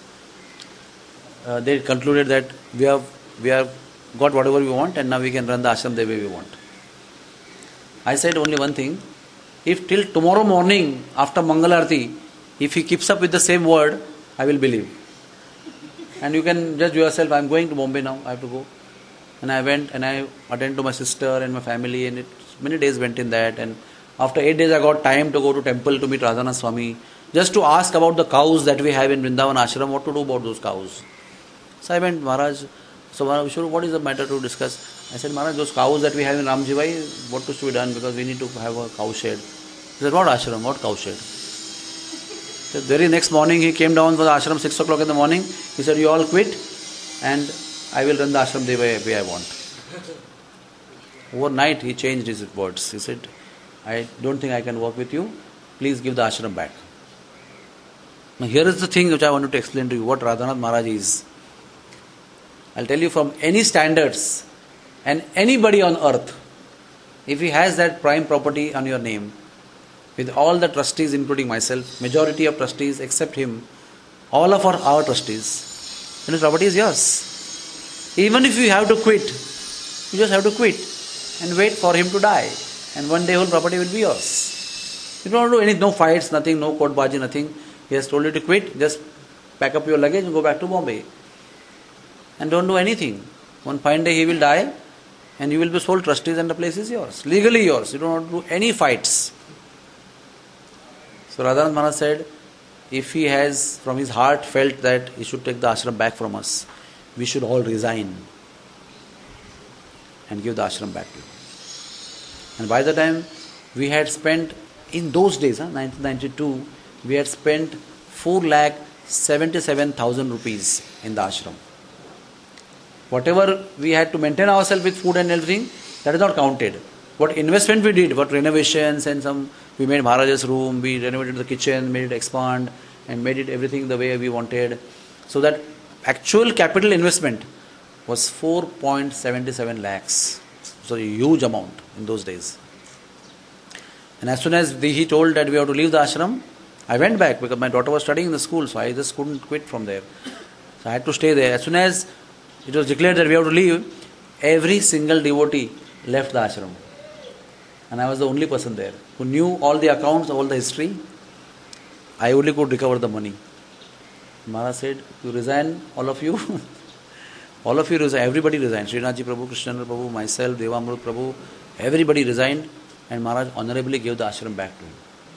uh, they concluded that we have, we have got whatever we want and now we can run the ashram the way we want. I said only one thing, if till tomorrow morning after Mangalarti, if he keeps up with the same word, I will believe. And you can judge yourself, I am going to Bombay now, I have to go. And I went and I attended to my sister and my family and it, many days went in that. And after eight days I got time to go to temple to meet Radhanath Swami, just to ask about the cows that we have in Vrindavan Ashram, what to do about those cows. So I went, Maharaj, so Maharaj, what is the matter to discuss? I said, Maharaj, those cows that we have in Ramjivai, what is to be done because we need to have a cow shed. He said, what ashram, what cow shed? The very next morning he came down for the ashram, six o'clock in the morning. He said, you all quit and I will run the ashram the way, way I want. Overnight he changed his words. He said, I don't think I can work with you. Please give the ashram back. Now here is the thing which I wanted to explain to you, what Radhanath Maharaj is. I'll tell you from any standards and anybody on earth, if he has that prime property on your name, with all the trustees including myself, majority of trustees except him, all of our, our trustees, then his property is yours. Even if you have to quit, you just have to quit and wait for him to die. And one day whole property will be yours. You don't do any, no fights, nothing, no court baji, nothing. He has told you to quit, just pack up your luggage and go back to Bombay. And don't do anything. One fine day he will die and you will be sole trustees and the place is yours. Legally yours. You don't have to do any fights. So Radhanath Maharaj said, if he has from his heart felt that he should take the ashram back from us, we should all resign and give the ashram back to him. And by the time we had spent, in those days, huh, nineteen ninety-two, we had spent four lakh seventy-seven thousand rupees in the ashram. Whatever we had to maintain ourselves with food and everything, that is not counted. What investment we did, what renovations and some, we made Maharaja's room, we renovated the kitchen, made it expand and made it everything the way we wanted. So that actual capital investment was four point seven seven lakhs. So a huge amount in those days. And as soon as the, he told that we have to leave the ashram, I went back because my daughter was studying in the school, so I just couldn't quit from there. So I had to stay there. As soon as it was declared that we have to leave, every single devotee left the ashram. And I was the only person there who knew all the accounts, all the history. I only could recover the money. Maharaj said, you resign, all of you. all of you resign, everybody resigned. Srinathji Prabhu, Krishnendra Prabhu, myself, Devamrut Prabhu, everybody resigned, and Maharaj honorably gave the ashram back to him.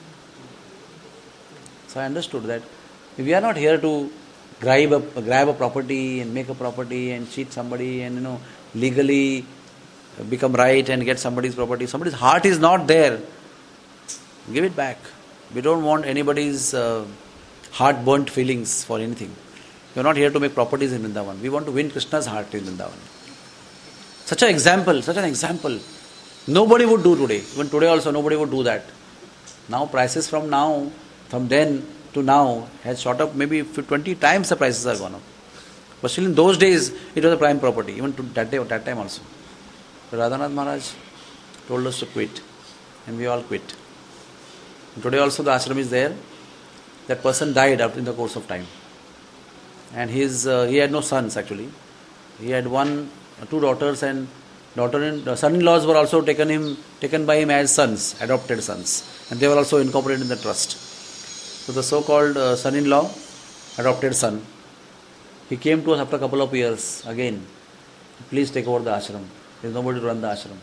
So I understood that we are not here to grab a, grab a property and make a property and cheat somebody and, you know, legally become right and get somebody's property. Somebody's heart is not there. Give it back. We don't want anybody's uh, heart-burnt feelings for anything. We are not here to make properties in Vrindavan. We want to win Krishna's heart in Vrindavan. Such an example, such an example. Nobody would do today. Even today also nobody would do that. Now prices from now, from then to now has shot up maybe twenty times the prices are gone up. But still in those days it was a prime property. Even to that day, that time also. So Radhanath Maharaj told us to quit. And we all quit. And today also the ashram is there. That person died in the course of time. And his, uh, he had no sons actually. He had one, two daughters, and daughter and uh, son-in-laws were also taken him, taken by him as sons, adopted sons. And they were also incorporated in the trust. So the so-called uh, son-in-law, adopted son, he came to us after a couple of years again. Please take over the ashram. There is nobody to run the ashram.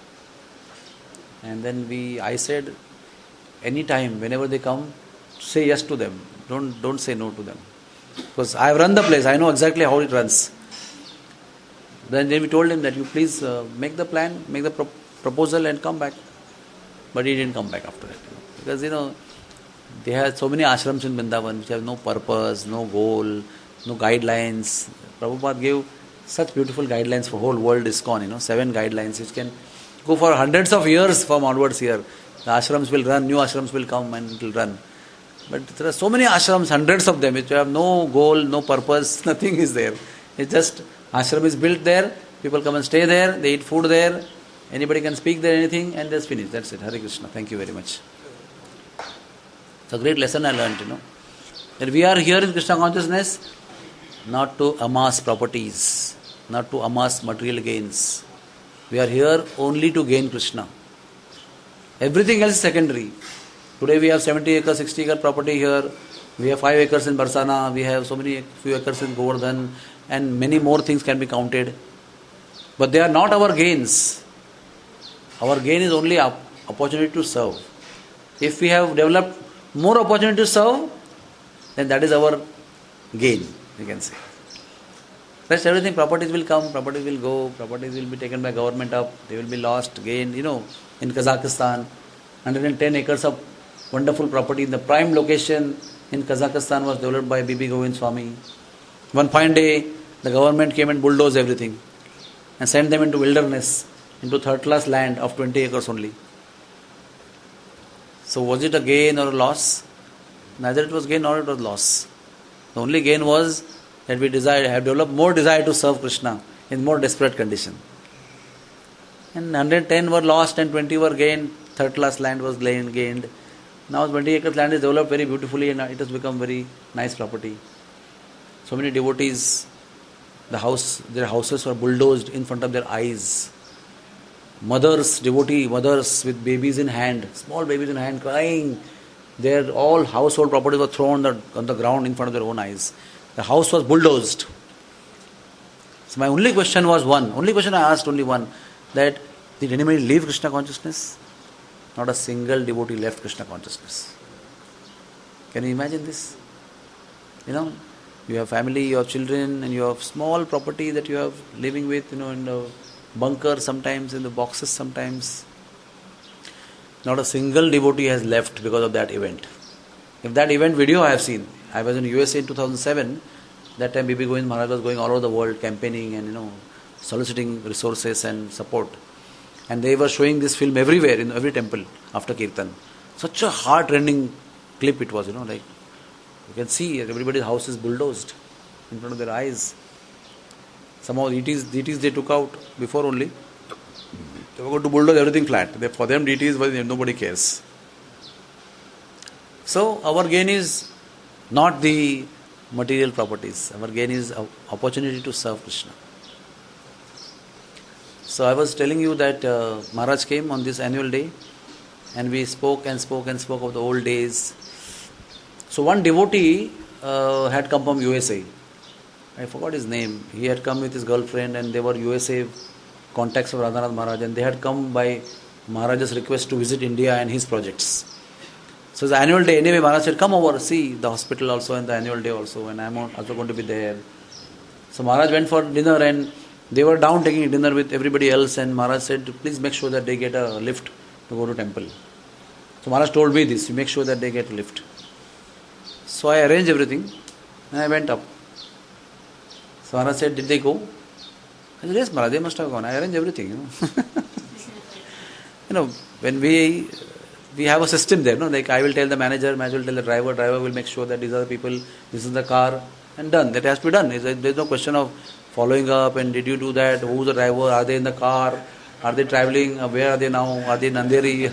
And then we, I said, anytime, whenever they come, say yes to them. Don't don't say no to them. Because I have run the place. I know exactly how it runs. Then, then we told him that you please uh, make the plan, make the pro- proposal and come back. But he didn't come back after that. You know. Because, you know, they have so many ashrams in Vrindavan which have no purpose, no goal, no guidelines. Prabhupada gave such beautiful guidelines for whole world ISKCON, you know, seven guidelines which can go for hundreds of years from onwards here. The ashrams will run, new ashrams will come and it will run. But there are so many ashrams, hundreds of them, which have no goal, no purpose, nothing is there. It's just, ashram is built there, people come and stay there, they eat food there, anybody can speak there, anything, and that's finished. That's it. Hare Krishna. Thank you very much. It's a great lesson I learned, you know. That we are here in Krishna consciousness not to amass properties, not to amass material gains. We are here only to gain Krishna. Everything else is secondary. Today we have seventy acre, sixty acre property here. We have five acres in Barsana. We have so many few acres in Govardhan, and many more things can be counted. But they are not our gains. Our gain is only op- opportunity to serve. If we have developed more opportunity to serve, then that is our gain, we can say. Rest everything, properties will come, properties will go, properties will be taken by government up, they will be lost, gained. You know, in Kazakhstan, one hundred ten acres of wonderful property in the prime location in Kazakhstan was developed by Bibi Govind Swami. One fine day, the government came and bulldozed everything and sent them into wilderness, into third class land of twenty acres only. So was it a gain or a loss? Neither it was gain nor it was loss. The only gain was that we desire, have developed more desire to serve Krishna in more desperate condition. And one hundred ten were lost and twenty were gained. Third class land was gained. Now twenty acres land is developed very beautifully and it has become very nice property. So many devotees, the house, their houses were bulldozed in front of their eyes. Mothers, devotee mothers with babies in hand, small babies in hand, crying. Their all household property was thrown on the, on the ground in front of their own eyes. The house was bulldozed. So my only question was one, only question I asked, only one, that did anybody leave Krishna consciousness? Not a single devotee left Krishna consciousness. Can you imagine this? You know, you have family, you have children, and you have small property that you have living with, you know, in the bunker sometimes, in the boxes sometimes. Not a single devotee has left because of that event. If that event video I have seen, I was in U S A in two thousand seven, that time B B Govind Maharaj was going all over the world campaigning and, you know, soliciting resources and support. And they were showing this film everywhere, in every temple, after Kirtan. Such a heart-rending clip it was, you know, like, you can see everybody's house is bulldozed in front of their eyes. Somehow D Ts, D Ts they took out before only. They were going to bulldoze everything flat. They, for them D Ts, well, nobody cares. So our gain is not the material properties. Our gain is opportunity to serve Krishna. So I was telling you that uh, Maharaj came on this annual day and we spoke and spoke and spoke of the old days. So one devotee uh, had come from U S A. I forgot his name. He had come with his girlfriend and they were U S A contacts of Radhanath Maharaj, and they had come by Maharaj's request to visit India and his projects. So it's the annual day. Anyway, Maharaj said, come over, see the hospital also and the annual day also, and I'm also going to be there. So Maharaj went for dinner and they were down taking dinner with everybody else, and Maharaj said, please make sure that they get a lift to go to temple. So Maharaj told me this, you make sure that they get a lift. So I arranged everything and I went up. So Maharaj said, did they go? I said, yes, Maharaj, they must have gone. I arranged everything, you know. You know, when we we have a system there, no? Like I will tell the manager, manager will tell the driver, driver will make sure that these are the people, this is the car, and done. That has to be done. There's no question of following up and did you do that? Who's the driver? Are they in the car? Are they traveling? Where are they now? Are they in Andheri?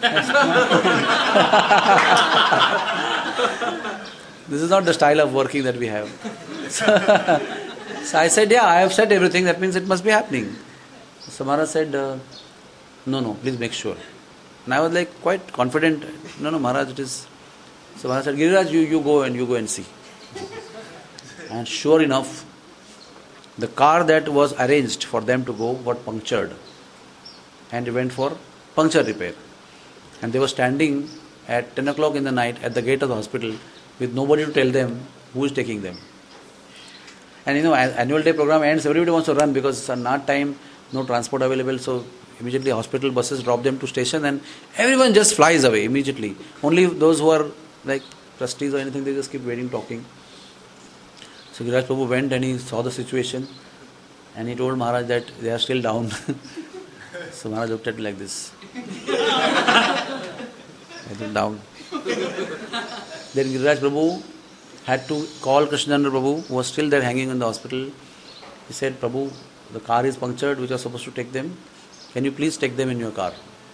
This is not the style of working that we have. So, so I said, yeah, I have said everything. That means it must be happening. So Maharaj said, uh, no, no, please make sure. And I was like quite confident. No, no, Maharaj, it is. So Maharaj said, Giriraj, you, you go and you go and see. And sure enough, the car that was arranged for them to go got punctured. And it went for puncture repair. And they were standing at ten o'clock in the night at the gate of the hospital with nobody to tell them who is taking them. And you know, annual day program ends, everybody wants to run because it's a night time, no transport available, so immediately hospital buses drop them to station and everyone just flies away immediately. Only those who are like trustees or anything, they just keep waiting, talking. So Giriraj Prabhu went and he saw the situation and he told Maharaj that they are still down. So Maharaj looked at me like this. I think down. Then Giriraj Prabhu had to call Krishnachandra Prabhu, who was still there hanging in the hospital. He said, Prabhu, the car is punctured, which was supposed to take them. Can you please take them in your car?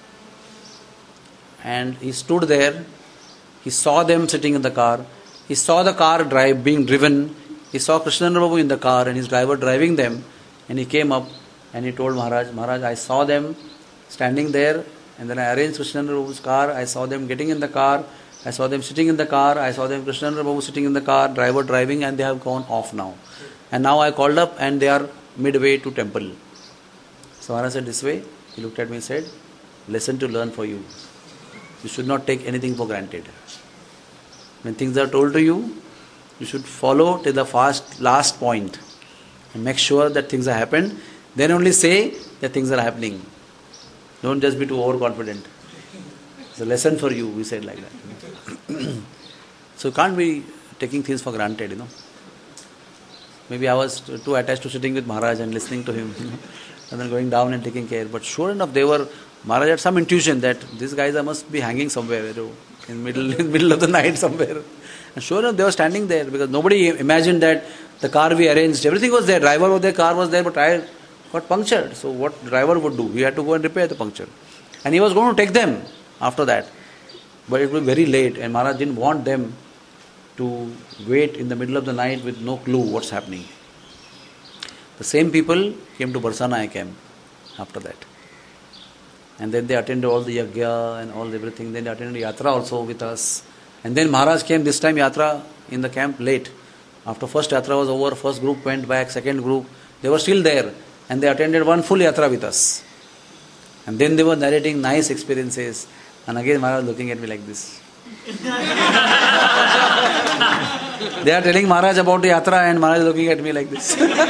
And he stood there. He saw them sitting in the car. He saw the car drive being driven. He saw Krishnachandra Prabhu in the car and his driver driving them. And he came up and he told Maharaj, Maharaj, I saw them standing there. And then I arranged Krishnachandra Prabhu's car. I saw them getting in the car. I saw them sitting in the car, I saw them Krishnachandra Prabhu sitting in the car, driver driving, and they have gone off now. And now I called up and they are midway to temple. So Maharaj said this way, he looked at me and said, lesson to learn for you. You should not take anything for granted. When things are told to you, you should follow till the fast last point and make sure that things have happened. Then only say that things are happening. Don't just be too overconfident. It's a lesson for you, we said like that. So you can't be taking things for granted, you know. Maybe I was too attached to sitting with Maharaj and listening to him, you know, and then going down and taking care. But sure enough, they were, Maharaj had some intuition that these guys must be hanging somewhere, you know, in middle in middle of the night somewhere. And sure enough, they were standing there because nobody imagined that the car we arranged, everything was there. Driver was there, car was there, but tire got punctured. So what driver would do? He had to go and repair the puncture. And he was going to take them after that. But it was very late and Maharaj didn't want them to wait in the middle of the night with no clue what's happening. The same people came to Barsana camp after that. And then they attended all the yagya and all everything. Then they attended yatra also with us. And then Maharaj came this time yatra in the camp late. After first yatra was over, first group went back, second group, they were still there. And they attended one full yatra with us. And then they were narrating nice experiences. And again Maharaj looking at me like this. They are telling Maharaj about the yatra and Maharaj is looking at me like this. It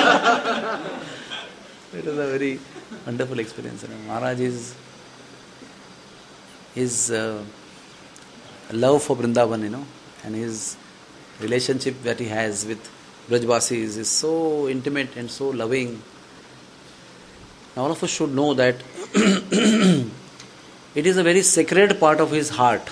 was a very wonderful experience. Maharaj is his uh, love for Vrindavan, you know, and his relationship that he has with Brajvasis is so intimate and so loving. Now all of us should know that it is a very sacred part of his heart.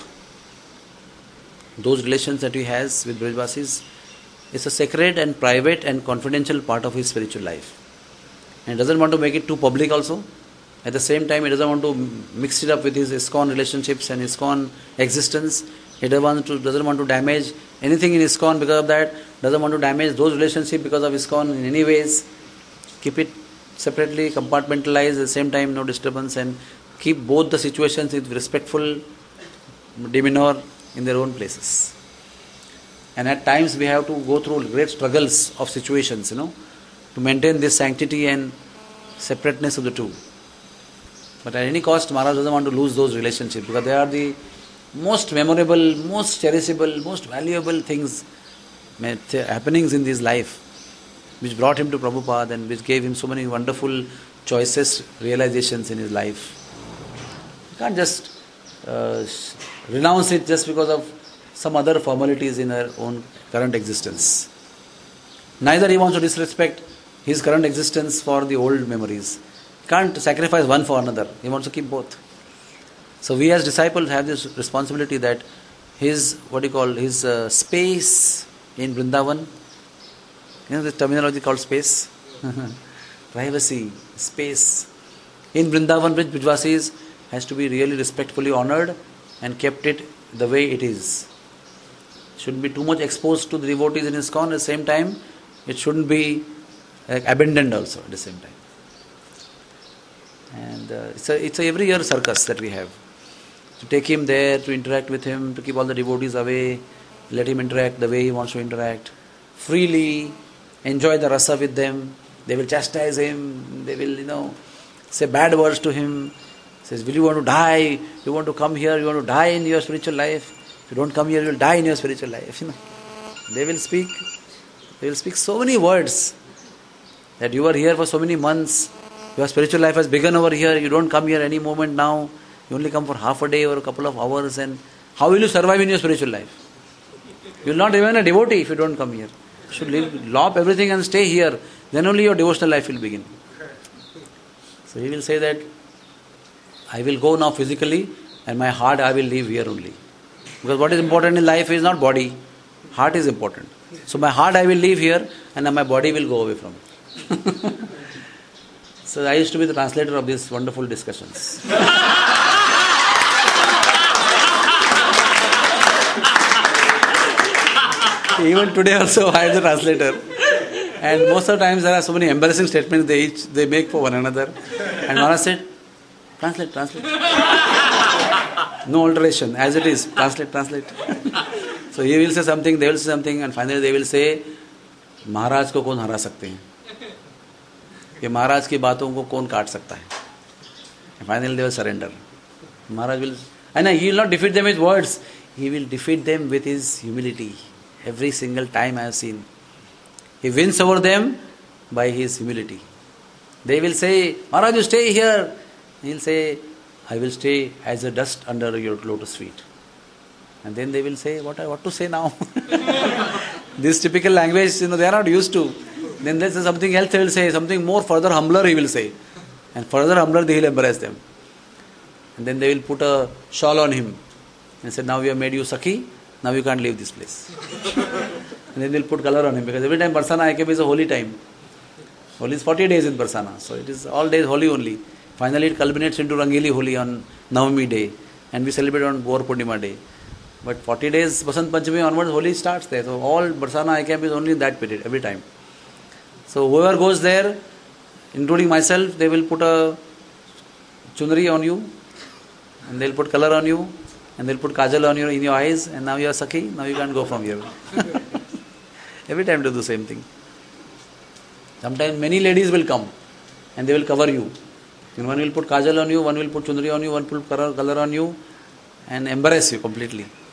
Those relations that he has with Brajvasis is a sacred and private and confidential part of his spiritual life. And he doesn't want to make it too public also. At the same time, he doesn't want to mix it up with his ISKCON relationships and ISKCON existence. He doesn't want to, doesn't want to damage anything in ISKCON because of that. Doesn't want to damage those relationships because of ISKCON in any ways. Keep it separately, compartmentalize, at the same time no disturbance, and keep both the situations with respectful demeanor in their own places. And at times we have to go through great struggles of situations, you know, to maintain this sanctity and separateness of the two. But at any cost, Maharaj doesn't want to lose those relationships because they are the most memorable, most cherishable, most valuable things, happenings in his life, which brought him to Prabhupada and which gave him so many wonderful choices, realizations in his life. You can't just uh, renounce it just because of some other formalities in our own current existence. Neither he wants to disrespect his current existence for the old memories. Can't sacrifice one for another. He wants to keep both. So we as disciples have this responsibility that his, what do you call, his uh, space in Vrindavan, you know the terminology called space? Privacy, space. In Vrindavan, which Brajvasis has to be really respectfully honored and kept it the way it is. Shouldn't be too much exposed to the devotees in ISKCON. At the same time, it shouldn't be like, abandoned also at the same time. And uh, it's a it's a every year circus that we have. To take him there, to interact with him, to keep all the devotees away, let him interact the way he wants to interact, freely, enjoy the rasa with them. They will chastise him, they will, you know, say bad words to him. Says, will you want to die? You want to come here, you want to die in your spiritual life? If you don't come here, you will die in your spiritual life. You know, they will speak, they will speak so many words that you are here for so many months. Your spiritual life has begun over here. You don't come here any moment now. You only come for half a day or a couple of hours. And how will you survive in your spiritual life? You will not remain a devotee if you don't come here. You should leave, lop everything and stay here. Then only your devotional life will begin. So he will say that, I will go now physically and my heart I will leave here only. Because what is important in life is not body. Heart is important. So my heart I will leave here and then my body will go away from it. So I used to be the translator of these wonderful discussions. Even today also I am the translator. And most of the times there are so many embarrassing statements they each they make for one another. And Maharaj said, translate, translate. No alteration, as it is. Translate, translate. So he will say something, they will say something, and finally they will say, Maharaj को कौन हरा सकते हैं? ये महाराज की बातों को कौन काट सकता है? Finally they will surrender. Maharaj will, and he will not defeat them with words. He will defeat them with his humility. Every single time I have seen. He wins over them by his humility. They will say, Maharaj, you stay here. He will say, I will stay as a dust under your lotus feet. And then they will say, what, what to say now? This typical language, you know, they are not used to. Then there's something else they will say, something more further humbler he will say. And further humbler they will embarrass them. And then they will put a shawl on him. And say, now we have made you Sakhi, now you can't leave this place. And then they will put color on him. Because every time Barsana I K B is a holy time. Holi is forty days in Barsana. So it is all days holy only. Finally it culminates into Rangili Holi on Navami day. And we celebrate on Gaur Purnima day. But forty days, Basant Panchami onwards, Holi starts there. So all Barsana I K B is only in that period, every time. So whoever goes there, including myself, they will put a chunri on you, and they'll put color on you, and they'll put kajal on you in your eyes, and now you are Sakhi, now you can't go from here. Every time they do the same thing. Sometimes many ladies will come, and they will cover you. And one will put kajal on you, one will put chunri on you, one will put color on you, and embarrass you completely.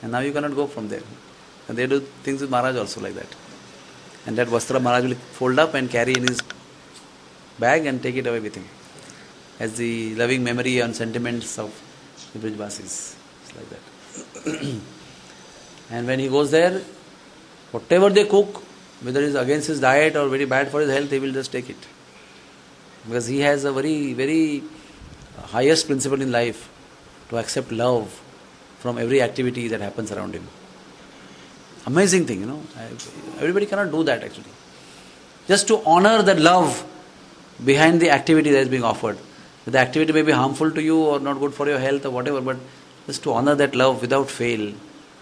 And now you cannot go from there. And they do things with Maharaj also like that. And that Vastra Maharaj will fold up and carry in his bag and take it away with him. As the loving memory and sentiments of the Brijvasis. It's like that. And when he goes there, whatever they cook, whether it's against his diet or very bad for his health, he will just take it. Because he has a very, very highest principle in life to accept love from every activity that happens around him. Amazing thing, you know. Everybody cannot do that actually. Just to honor that love behind the activity that is being offered. The activity may be harmful to you or not good for your health or whatever, but just to honor that love without fail.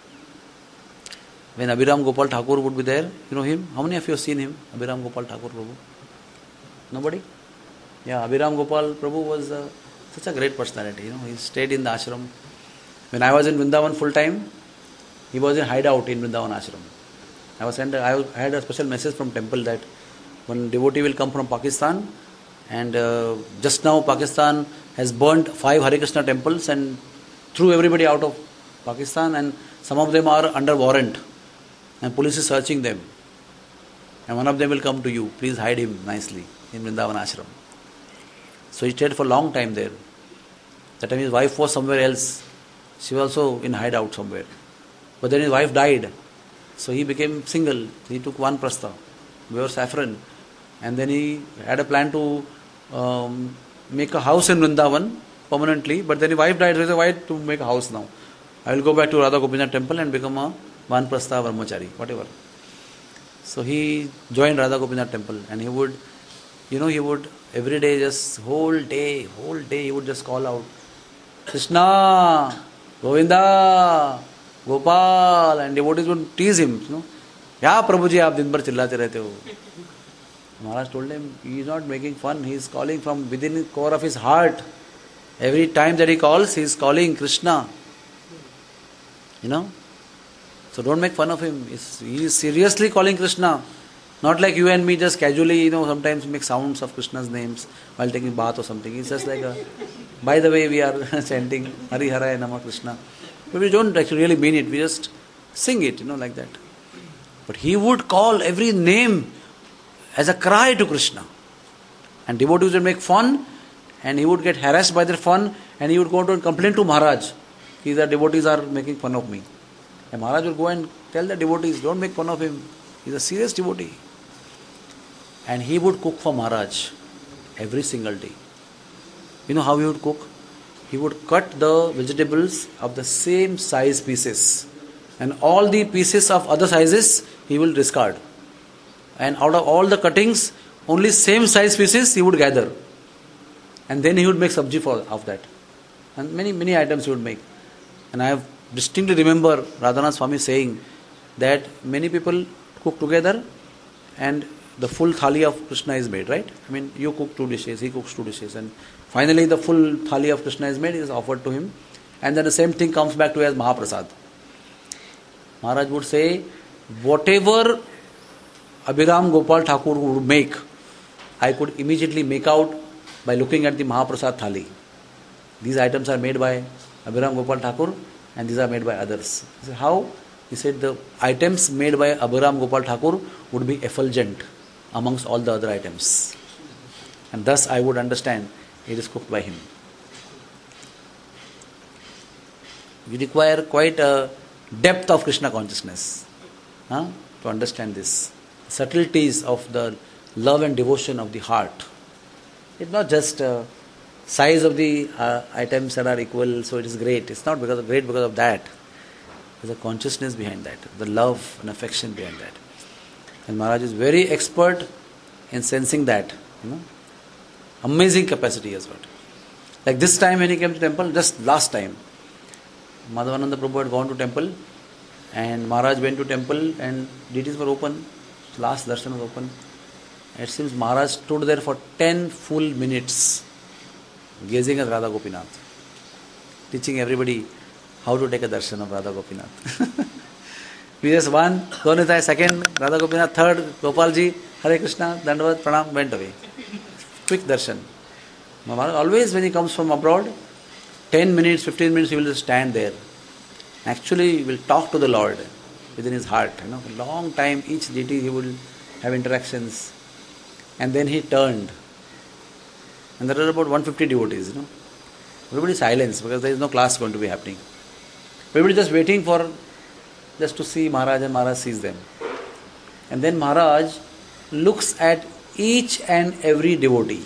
When Abhiram Gopal Thakur would be there, you know him? How many of you have seen him? Abhiram Gopal Thakur Prabhu? Nobody? Yeah, Abhiram Gopal Prabhu was uh, such a great personality. You know, he stayed in the ashram. When I was in Vrindavan full time, he was in hideout in Vrindavan ashram. I was sent. I had a special message from temple that one devotee will come from Pakistan, and uh, just now Pakistan has burnt five Hare Krishna temples and threw everybody out of Pakistan, and some of them are under warrant, and police is searching them. And one of them will come to you. Please hide him nicely in Vrindavan ashram. So he stayed for a long time there. That time his wife was somewhere else. She was also in hideout somewhere. But then his wife died. So he became single. He took one prastha, wore saffron. And then he had a plan to um, make a house in Vrindavan permanently. But then his wife died. So he said, why to make a house now? I will go back to Radha Gopinath temple and become a one prastha brahmachari, whatever. So he joined Radha Gopinath temple, and he would, you know, he would every day, just whole day, whole day, he would just call out, Krishna, Govinda, Gopal, and devotees would tease him, you know. Ya Prabhuji, aap din bhar chillate rehte ho. Maharaj told him, he is not making fun, he is calling from within the core of his heart. Every time that he calls, he is calling Krishna. You know. So don't make fun of him. He is seriously calling Krishna. Not like you and me just casually, you know, sometimes make sounds of Krishna's names while taking bath or something. It's just like a, by the way, we are chanting Hari Haraya Nama Krishna. But we don't actually really mean it. We just sing it, you know, like that. But he would call every name as a cry to Krishna. And devotees would make fun, and he would get harassed by their fun, and he would go to complain to Maharaj. These are devotees are making fun of me. And Maharaj would go and tell the devotees, don't make fun of him. He's a serious devotee. And he would cook for Maharaj every single day. You know how he would cook? He would cut the vegetables of the same size pieces. And all the pieces of other sizes, he will discard. And out of all the cuttings, only same size pieces he would gather. And then he would make sabji for of that. And many, many items he would make. And I have distinctly remember Radhanath Swami saying that many people cook together and the full thali of Krishna is made, right? I mean, you cook two dishes, he cooks two dishes, and finally the full thali of Krishna is made, is offered to him, and then the same thing comes back to as Mahaprasad. Maharaj would say, whatever Abhiram Gopal Thakur would make, I could immediately make out by looking at the Mahaprasad thali. These items are made by Abhiram Gopal Thakur, and these are made by others. He said, how? He said the items made by Abhiram Gopal Thakur would be effulgent amongst all the other items. And thus I would understand it is cooked by him. You require quite a depth of Krishna consciousness huh, to understand this. Subtleties of the love and devotion of the heart. It's not just uh, size of the uh, items that are equal, so it is great. It's not because of great because of that. There's a consciousness behind that, the love and affection behind that. And Maharaj is very expert in sensing that. You know, amazing capacity he has got. Like this time when he came to temple, just last time, Madhavananda Prabhu had gone to temple, and Maharaj went to temple, and deities were open. Last darshan was open. It seems Maharaj stood there for ten full minutes, gazing at Radha Gopinath, teaching everybody how to take a darshan of Radha Gopinath. We just one, Gonithai, second, Radha Gopinath, third, Gopalji, Hare Krishna, Dandavat, Pranam, went away. Quick darshan. Maharaj always when he comes from abroad, ten minutes, fifteen minutes, he will just stand there Actually will talk to the Lord within his heart. You know, for a long time each deity he will have interactions. And then he turned. And there are about one hundred fifty devotees, you know. Everybody silence because there is no class going to be happening. Everybody just waiting for just to see Maharaj, and Maharaj sees them. And then Maharaj looks at each and every devotee.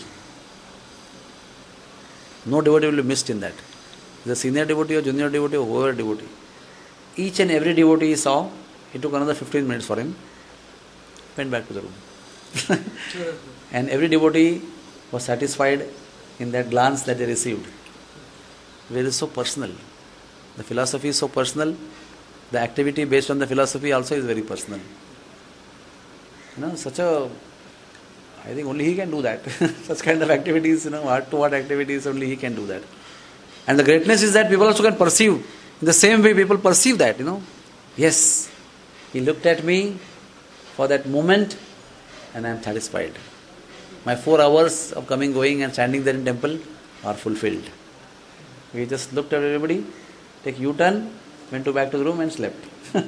No devotee will be missed in that. The senior devotee or junior devotee or whoever devotee. Each and every devotee he saw. It took another fifteen minutes for him. Went back to the room. And every devotee was satisfied in that glance that they received. It is so personal. The philosophy is so personal. The activity based on the philosophy also is very personal. You know, such a, I think only he can do that. Such kind of activities, you know, heart to heart activities, only he can do that. And the greatness is that people also can perceive. In the same way people perceive that, you know. Yes, he looked at me for that moment and I am satisfied. My four hours of coming, going and standing there in temple are fulfilled. We just looked at everybody, take U-turn, went to back to the room and slept.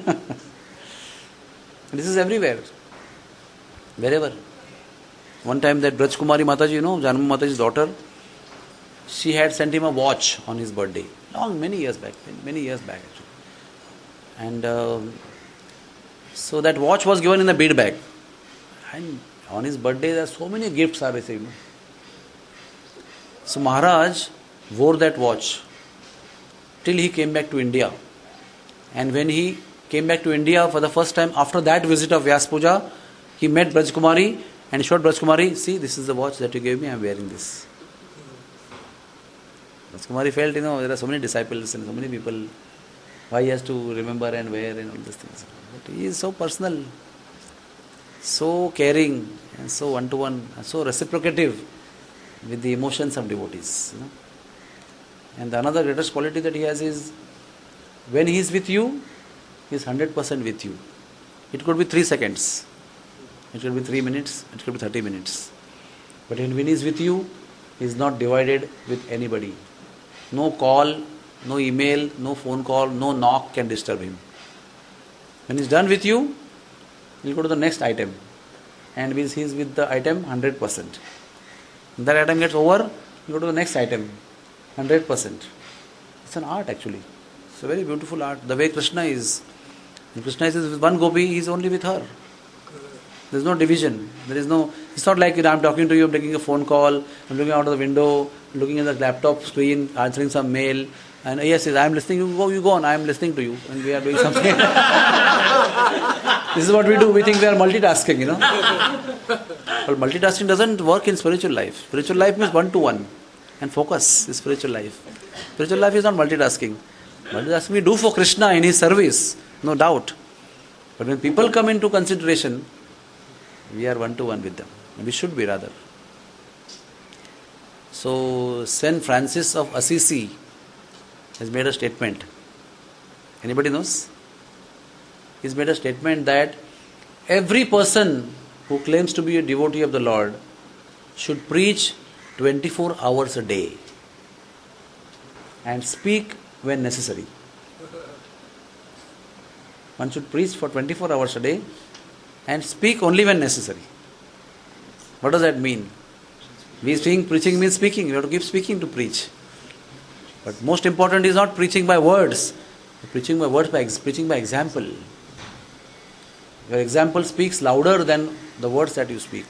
This is everywhere. Wherever. One time that Braj Kumari Mataji, you know, Janam Mataji's daughter, she had sent him a watch on his birthday. Long, many years back. Many years back actually. And uh, so that watch was given in a bead bag. And on his birthday there are so many gifts are received. So Maharaj wore that watch till he came back to India. And when he came back to India for the first time after that visit of Vyas Puja, he met Braj Kumari and showed Braj Kumari, see, this is the watch that you gave me, I am wearing this. Braj Kumari felt, you know, there are so many disciples and so many people, why he has to remember and wear and all these things. But he is so personal, so caring and so one-to-one, so reciprocative with the emotions of devotees. You know. And the another greatest quality that he has is, when he is with you, he is one hundred percent with you. It could be three seconds. It could be three minutes. It could be thirty minutes. But when he is with you, he is not divided with anybody. No call, no email, no phone call, no knock can disturb him. When he is done with you, he will go to the next item. And he is with the item one hundred percent. When that item gets over, he will go to the next item. one hundred percent. It's an art actually. It's a very beautiful art. The way Krishna is. When Krishna is with one gopi, he is only with her. There is no division. There is no. It's not like, you know, I'm talking to you, I'm taking a phone call, I'm looking out of the window, looking at the laptop screen, answering some mail, and yes, yes, I'm listening. You go, you go on. I'm listening to you, and we are doing something. This is what we do. We think we are multitasking, you know. But multitasking doesn't work in spiritual life. Spiritual life means one to one, and focus is spiritual life. Spiritual life is not multitasking. Multitasking we do for Krishna in his service, no doubt. But when people come into consideration, we are one to one with them. We should be rather. So Saint Francis of Assisi has made a statement. Anybody knows? He's made a statement that every person who claims to be a devotee of the Lord should preach twenty-four hours a day and speak when necessary. One should preach for twenty-four hours a day and speak only when necessary. What does that mean? We think preaching means speaking. You have to keep speaking to preach. But most important is not preaching by words. Preaching by words, by ex- preaching by example. Your example speaks louder than the words that you speak.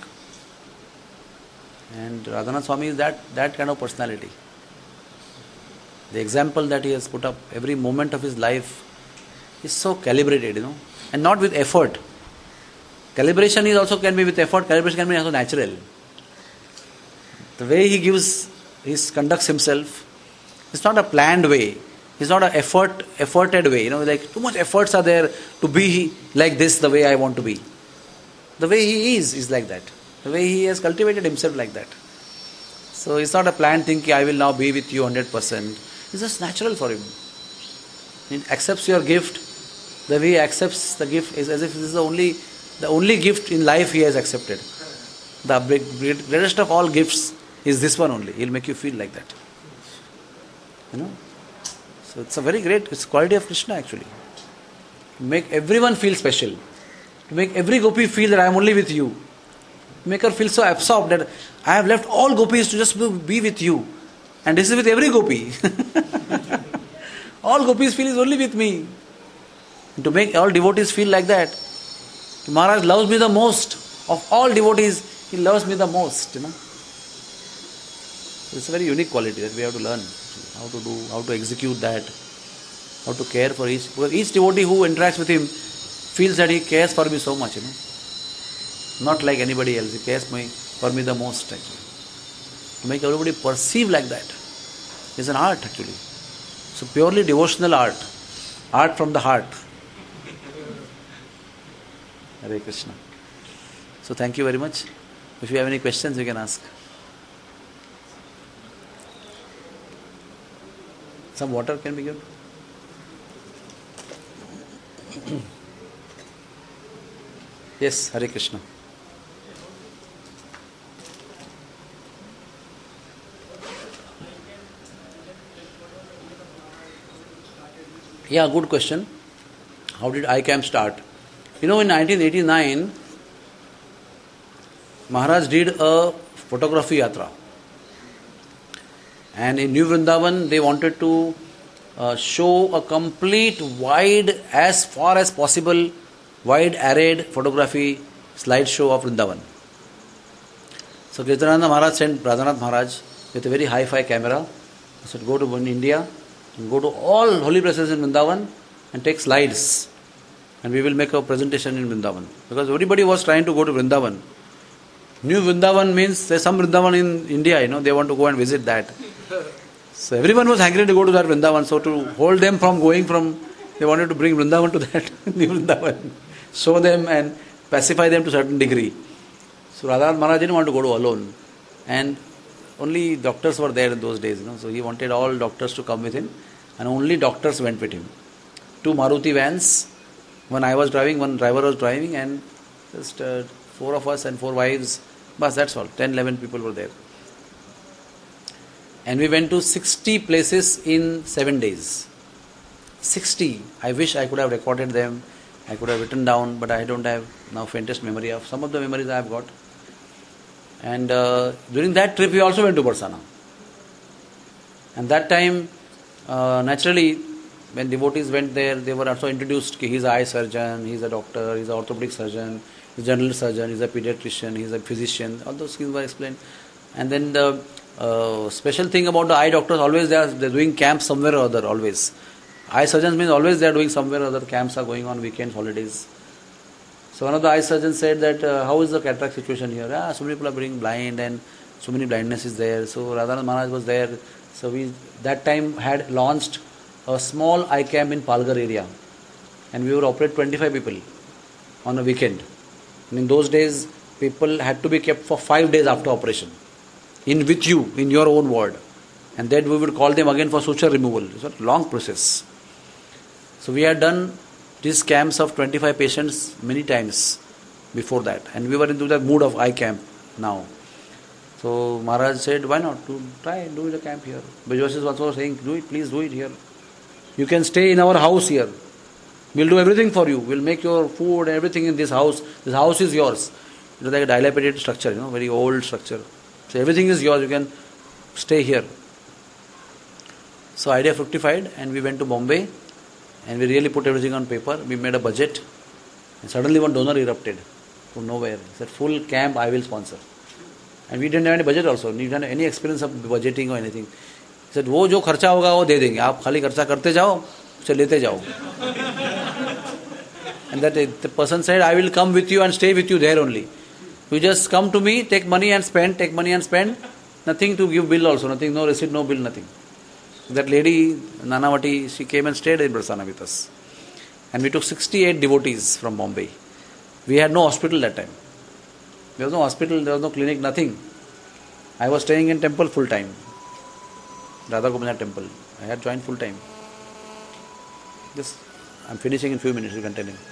And Radhanath Swami is that, that kind of personality. The example that he has put up, every moment of his life is so calibrated, you know, and not with effort. Calibration is also can be with effort, calibration can be also natural. The way he gives, he conducts himself, it's not a planned way. It's not an effort, efforted way. You know, like too much efforts are there to be like this, the way I want to be. The way he is, is like that. The way he has cultivated himself like that. So it's not a planned thing, I will now be with you one hundred percent. It's just natural for him. He accepts your gift. The way he accepts the gift is as if this is the only, the only gift in life he has accepted. The greatest of all gifts is this one only. He'll make you feel like that. You know? So it's a very great, it's quality of Krishna actually. To make everyone feel special. To make every gopi feel that I am only with you. Make her feel so absorbed that I have left all gopis to just be with you. And this is with every gopi. All gopis feel is only with me. And to make all devotees feel like that, Maharaj loves me the most. Of all devotees, he loves me the most. You know, it's a very unique quality that we have to learn how to do, how to execute that, how to care for each. Because each devotee who interacts with him feels that he cares for me so much. You know, not like anybody else. He cares me for me the most. Actually, to make everybody perceive like that is an art actually. So purely devotional art, art from the heart. Hare Krishna. So thank you very much. If you have any questions, you can ask. Some water can be given. Yes, Hare Krishna. Yeah, good question. How did I CAMP start? You know, in nineteen eighty-nine, Maharaj did a photography yatra. And in New Vrindavan, they wanted to uh, show a complete wide, as far as possible, wide arrayed photography slideshow of Vrindavan. So Kirtananda Maharaj sent Radhanath Maharaj with a very hi-fi camera. He said, go to India and go to all holy places in Vrindavan and take slides. And we will make a presentation in Vrindavan. Because everybody was trying to go to Vrindavan. New Vrindavan means there's some Vrindavan in India, you know, they want to go and visit that. So everyone was hankering to go to that Vrindavan. So to hold them from going from, they wanted to bring Vrindavan to that New Vrindavan. Show them and pacify them to a certain degree. So Radhanath Maharaj didn't want to go to alone. And only doctors were there in those days, you know. So he wanted all doctors to come with him. And only doctors went with him. Two Maruti vans. One I was driving, one driver was driving, and just uh, four of us and four wives. But that's all. ten, eleven people were there. And we went to sixty places in seven days. sixty. I wish I could have recorded them. I could have written down, but I don't have now faintest memory of some of the memories I have got. And uh, during that trip, we also went to Barsana. And that time, uh, naturally, when devotees went there, they were also introduced. He's an eye surgeon, he's a doctor, he's an orthopedic surgeon, he's a general surgeon, he's a pediatrician, he's a physician. All those things were explained. And then the uh, special thing about the eye doctors, always they are they're doing camps somewhere or other, always. Eye surgeons means always they are doing somewhere or other. Camps are going on weekends, holidays. So one of the eye surgeons said that, uh, how is the cataract situation here? Ah, so many people are being blind and so many blindness is there. So Radhanath Maharaj was there. So we that time had launched a small eye camp in Palghar area. And we would operate twenty-five people on a weekend. And in those days, people had to be kept for five days after operation. In with you, in your own ward. And then we would call them again for suture removal. It's a long process. So we had done these camps of twenty-five patients many times before that. And we were into that mood of eye camp now. So Maharaj said, why not? Do, try, do the camp here. Bajwas is also saying, do it, please do it here. You can stay in our house here. We'll do everything for you. We'll make your food and everything in this house. This house is yours. It's like a dilapidated structure, you know, very old structure. So everything is yours. You can stay here. So idea fructified and we went to Bombay and we really put everything on paper. We made a budget and suddenly one donor erupted from nowhere. He said, full camp I will sponsor. And we didn't have any budget also. We didn't have any experience of budgeting or anything. He said, वो जो खर्चा होगा वो दे देंगे. आप खाली खर्चा करते जाओ, उसे लेते जाओ. And that the person said, I will come with you and stay with you there only. You just come to me, take money and spend, take money and spend. Nothing to give bill also, nothing, no receipt, no bill, nothing. That lady, Nanavati, she came and stayed in Barsana with us. And we took sixty-eight devotees from Bombay. We had no hospital that time. There was no hospital, there was no clinic, nothing. I was staying in temple full time. Radha Gopinath temple. I had joined full time. This, I'm finishing in few minutes, you can tell him.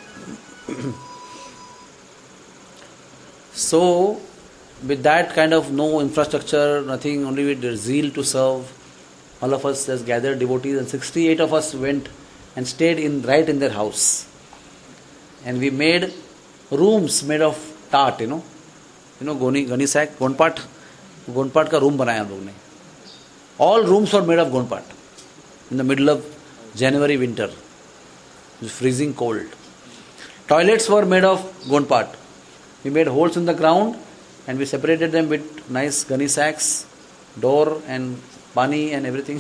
So, with that kind of no infrastructure, nothing, only with the zeal to serve, all of us just gathered devotees, and sixty-eight of us went and stayed in right in their house. And we made rooms made of tat, you know. You know, Goni, Gani sack, Gonpat. Gonpat ka room banaya hum log ne. All rooms were made of Gonpat. In the middle of January winter. It was freezing cold. Toilets were made of Gonpat. We made holes in the ground and we separated them with nice Gani sacks, door and pani and everything.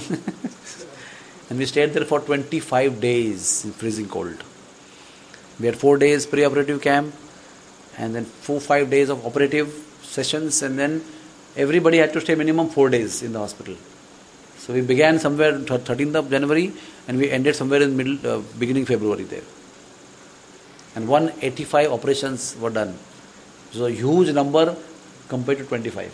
And we stayed there for twenty-five days in freezing cold. We had four days pre-operative camp and then four, five days of operative sessions, and then everybody had to stay minimum four days in the hospital. So we began somewhere thirteenth of January and we ended somewhere in middle, uh, beginning February there. And one hundred eighty-five operations were done. It was a huge number compared to twenty-five.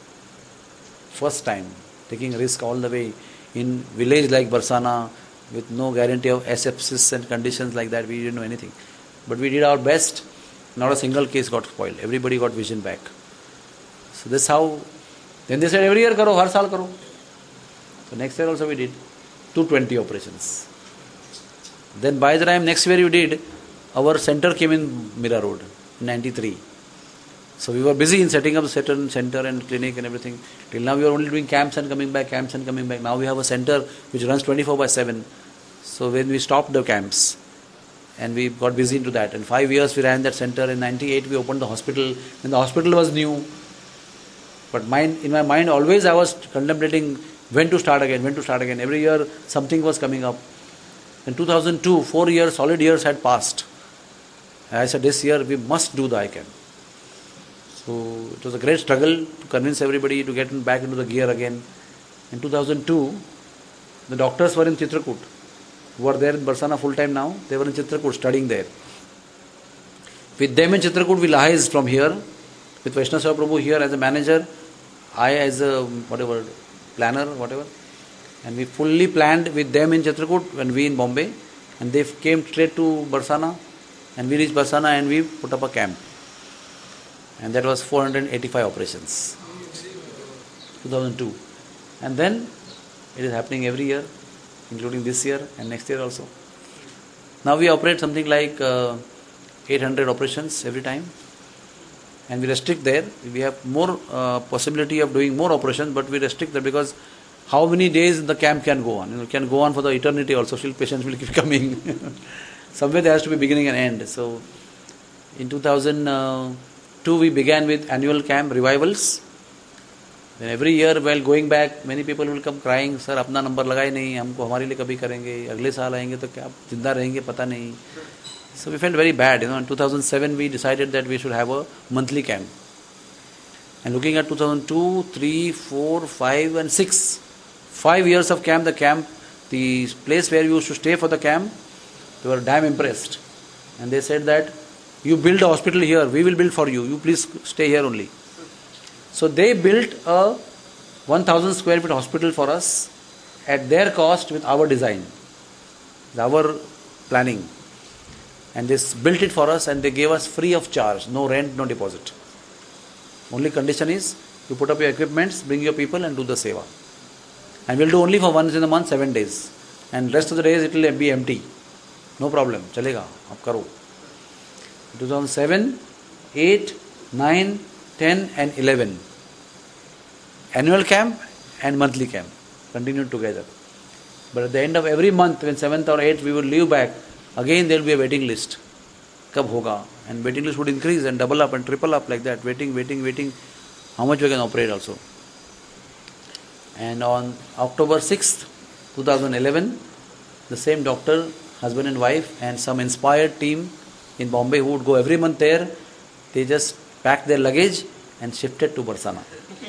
First time, taking risk all the way in village like Barsana with no guarantee of asepsis and conditions like that. We didn't know anything. But we did our best. Not a single case got spoiled. Everybody got vision back. So this how. Then they said every year karo, har saal karo. So next year also we did two hundred twenty operations. Then by the time next year we did, our center came in Mira Road in ninety-three. So we were busy in setting up the certain center and clinic and everything. Till now we are only doing camps and coming back, camps and coming back. Now we have a center which runs twenty-four by seven. So when we stopped the camps and we got busy into that, and five years we ran that center. In ninety-eight we opened the hospital, and the hospital was new. But mine, in my mind always I was contemplating when to start again, when to start again. Every year something was coming up. In two thousand two, four years, solid years had passed. And I said this year we must do the I CAM. So it was a great struggle to convince everybody to get back into the gear again. In two thousand two, the doctors were in Chitrakoot, who were there in Barsana full time now. They were in Chitrakoot studying there. With them in Chitrakoot we liaised from here, with Vaishnava Seva Prabhu here as a manager, I as a whatever planner, whatever. And we fully planned with them in Chitrakoot and we in Bombay. And they came straight to Barsana. And we reached Barsana and we put up a camp. And that was four hundred eighty-five operations. two thousand two. And then it is happening every year, including this year and next year also. Now we operate something like uh, eight hundred operations every time. And we restrict there. We have more uh, possibility of doing more operations, but we restrict that because how many days the camp can go on? You know, it can go on for the eternity also. Still patients will keep coming. Somewhere there has to be beginning and end. So in two thousand two we began with annual camp revivals. Then every year while going back, many people will come crying, sir, अपना number लगाए नहीं, हमको हमारे लिए कभी करेंगे, अगले साल आएंगे तो क्या जिंदा रहेंगे पता नहीं. So we felt very bad. You know, in two thousand seven we decided that we should have a monthly camp. And looking at two thousand two, three, four, five and six, five years of camp, the camp, the place where we used to stay for the camp, they were damn impressed. And they said that, you build a hospital here, we will build for you, you please stay here only. So they built a one thousand square feet hospital for us at their cost with our design, our planning. And they built it for us and they gave us free of charge, no rent, no deposit. Only condition is, you put up your equipments, bring your people and do the seva. And we'll do only for once in a month, seven days. And rest of the days it will be empty. No problem, chalega, ab karo. two thousand seven, eight, nine, ten and eleven. Annual camp and monthly camp continued together. But at the end of every month, when seventh or eighth we would leave back, again there will be a waiting list. Kab hoga? And waiting list would increase and double up and triple up like that. Waiting, waiting, waiting. How much we can operate also. And on October sixth, twenty eleven, the same doctor, husband and wife and some inspired team in Bombay who would go every month there, they just packed their luggage and shifted to Barsana.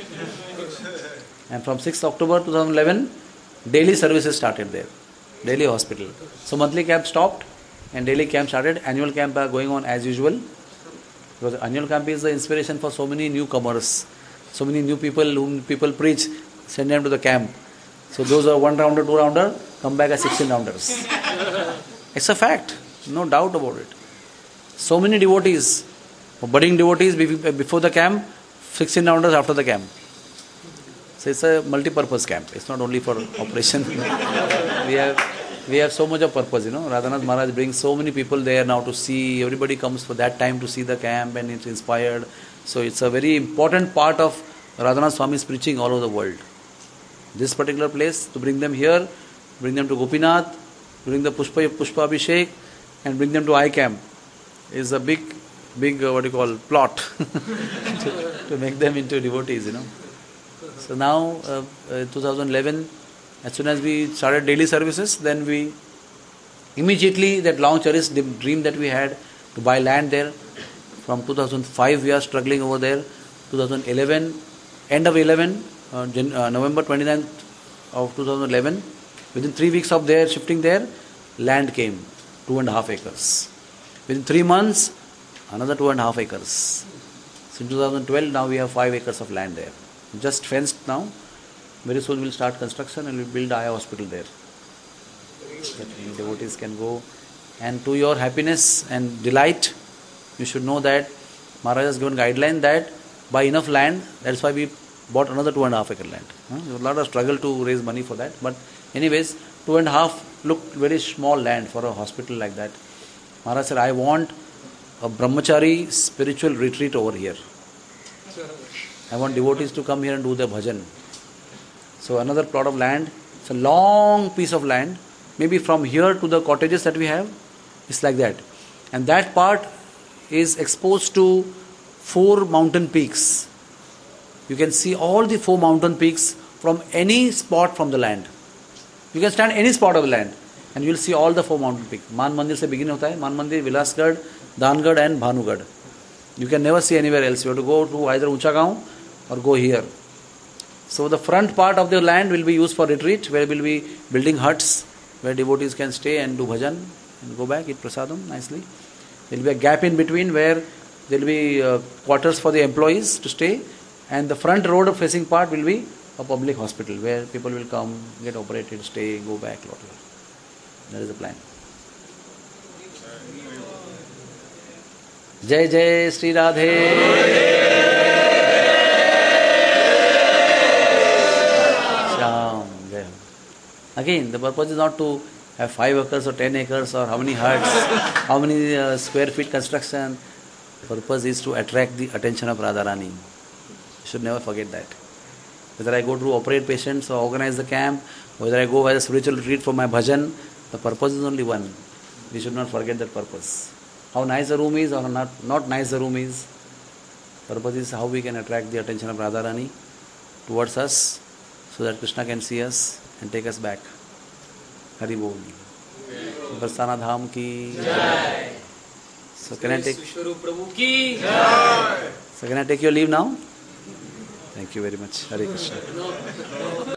And from sixth October twenty eleven, daily services started there. Daily hospital. So monthly camp stopped and daily camp started. Annual camp are going on as usual. Because annual camp is the inspiration for so many newcomers. So many new people whom people preach, send them to the camp. So those who are one rounder, two rounder, come back as sixteen rounders. It's a fact. No doubt about it. So many devotees, budding devotees before the camp, sixteen rounders after the camp. So it's a multi-purpose camp. It's not only for operation. we have we have so much of purpose, you know. Radhanath Maharaj brings so many people there now to see. Everybody comes for that time to see the camp and it's inspired. So it's a very important part of Radhanath Swami's preaching all over the world. This particular place, to bring them here, bring them to Gopinath, bring the Pushpa, Pushpa Abhishek, and bring them to I camp is a big, big, uh, what you call, plot to, to make them into devotees, you know. So now, uh, uh, twenty eleven, as soon as we started daily services, then we immediately, that long cherished dream that we had to buy land there. From two thousand five, we are struggling over there. twenty eleven, end of eleven, uh, Jan- uh, November twenty-ninth of two thousand eleven, within three weeks of their shifting there, land came, two and a half acres. Within three months, another two and a half acres. Since two thousand twelve, now we have five acres of land there. Just fenced now. Very soon we'll start construction and we'll build eye hospital there. That devotees can go. And to your happiness and delight, you should know that Maharaj has given guideline that buy enough land. That's why we bought another two and a half acre land. Huh? There was a lot of struggle to raise money for that. But anyways, two and a half looked very small land for a hospital like that. Maharaj said, I want a brahmachari spiritual retreat over here. I want devotees to come here and do their bhajan. So another plot of land, it's a long piece of land. Maybe from here to the cottages that we have, it's like that. And that part is exposed to four mountain peaks. You can see all the four mountain peaks from any spot from the land. You can stand any spot of the land and you will see all the four mountain peaks. Man Mandir se begin hota hai. Man Mandir, Vilasgarh, Dangad and Bhanugad. You can never see anywhere else. You have to go to either Uchagaon or go here. So the front part of the land will be used for retreat, where we will be building huts where devotees can stay and do bhajan and go back, eat prasadam nicely. There will be a gap in between where there will be uh, quarters for the employees to stay, and the front road facing part will be a public hospital where people will come, get operated, stay, go back. That is the plan. Jai Jai Sri Radhe. Again, the purpose is not to have five acres or ten acres or how many huts, how many uh, square feet construction. The purpose is to attract the attention of Radharani. You should never forget that. Whether I go to operate patients or organize the camp, whether I go as a spiritual retreat for my bhajan, the purpose is only one. We should not forget that purpose. How nice the room is or not, not nice the room is. Purpose is how we can attract the attention of Radharani towards us so that Krishna can see us and take us back. Hari Bol. Barsana Dham ki jai. So can I take So can I take your leave now? Thank you very much. Hare Krishna.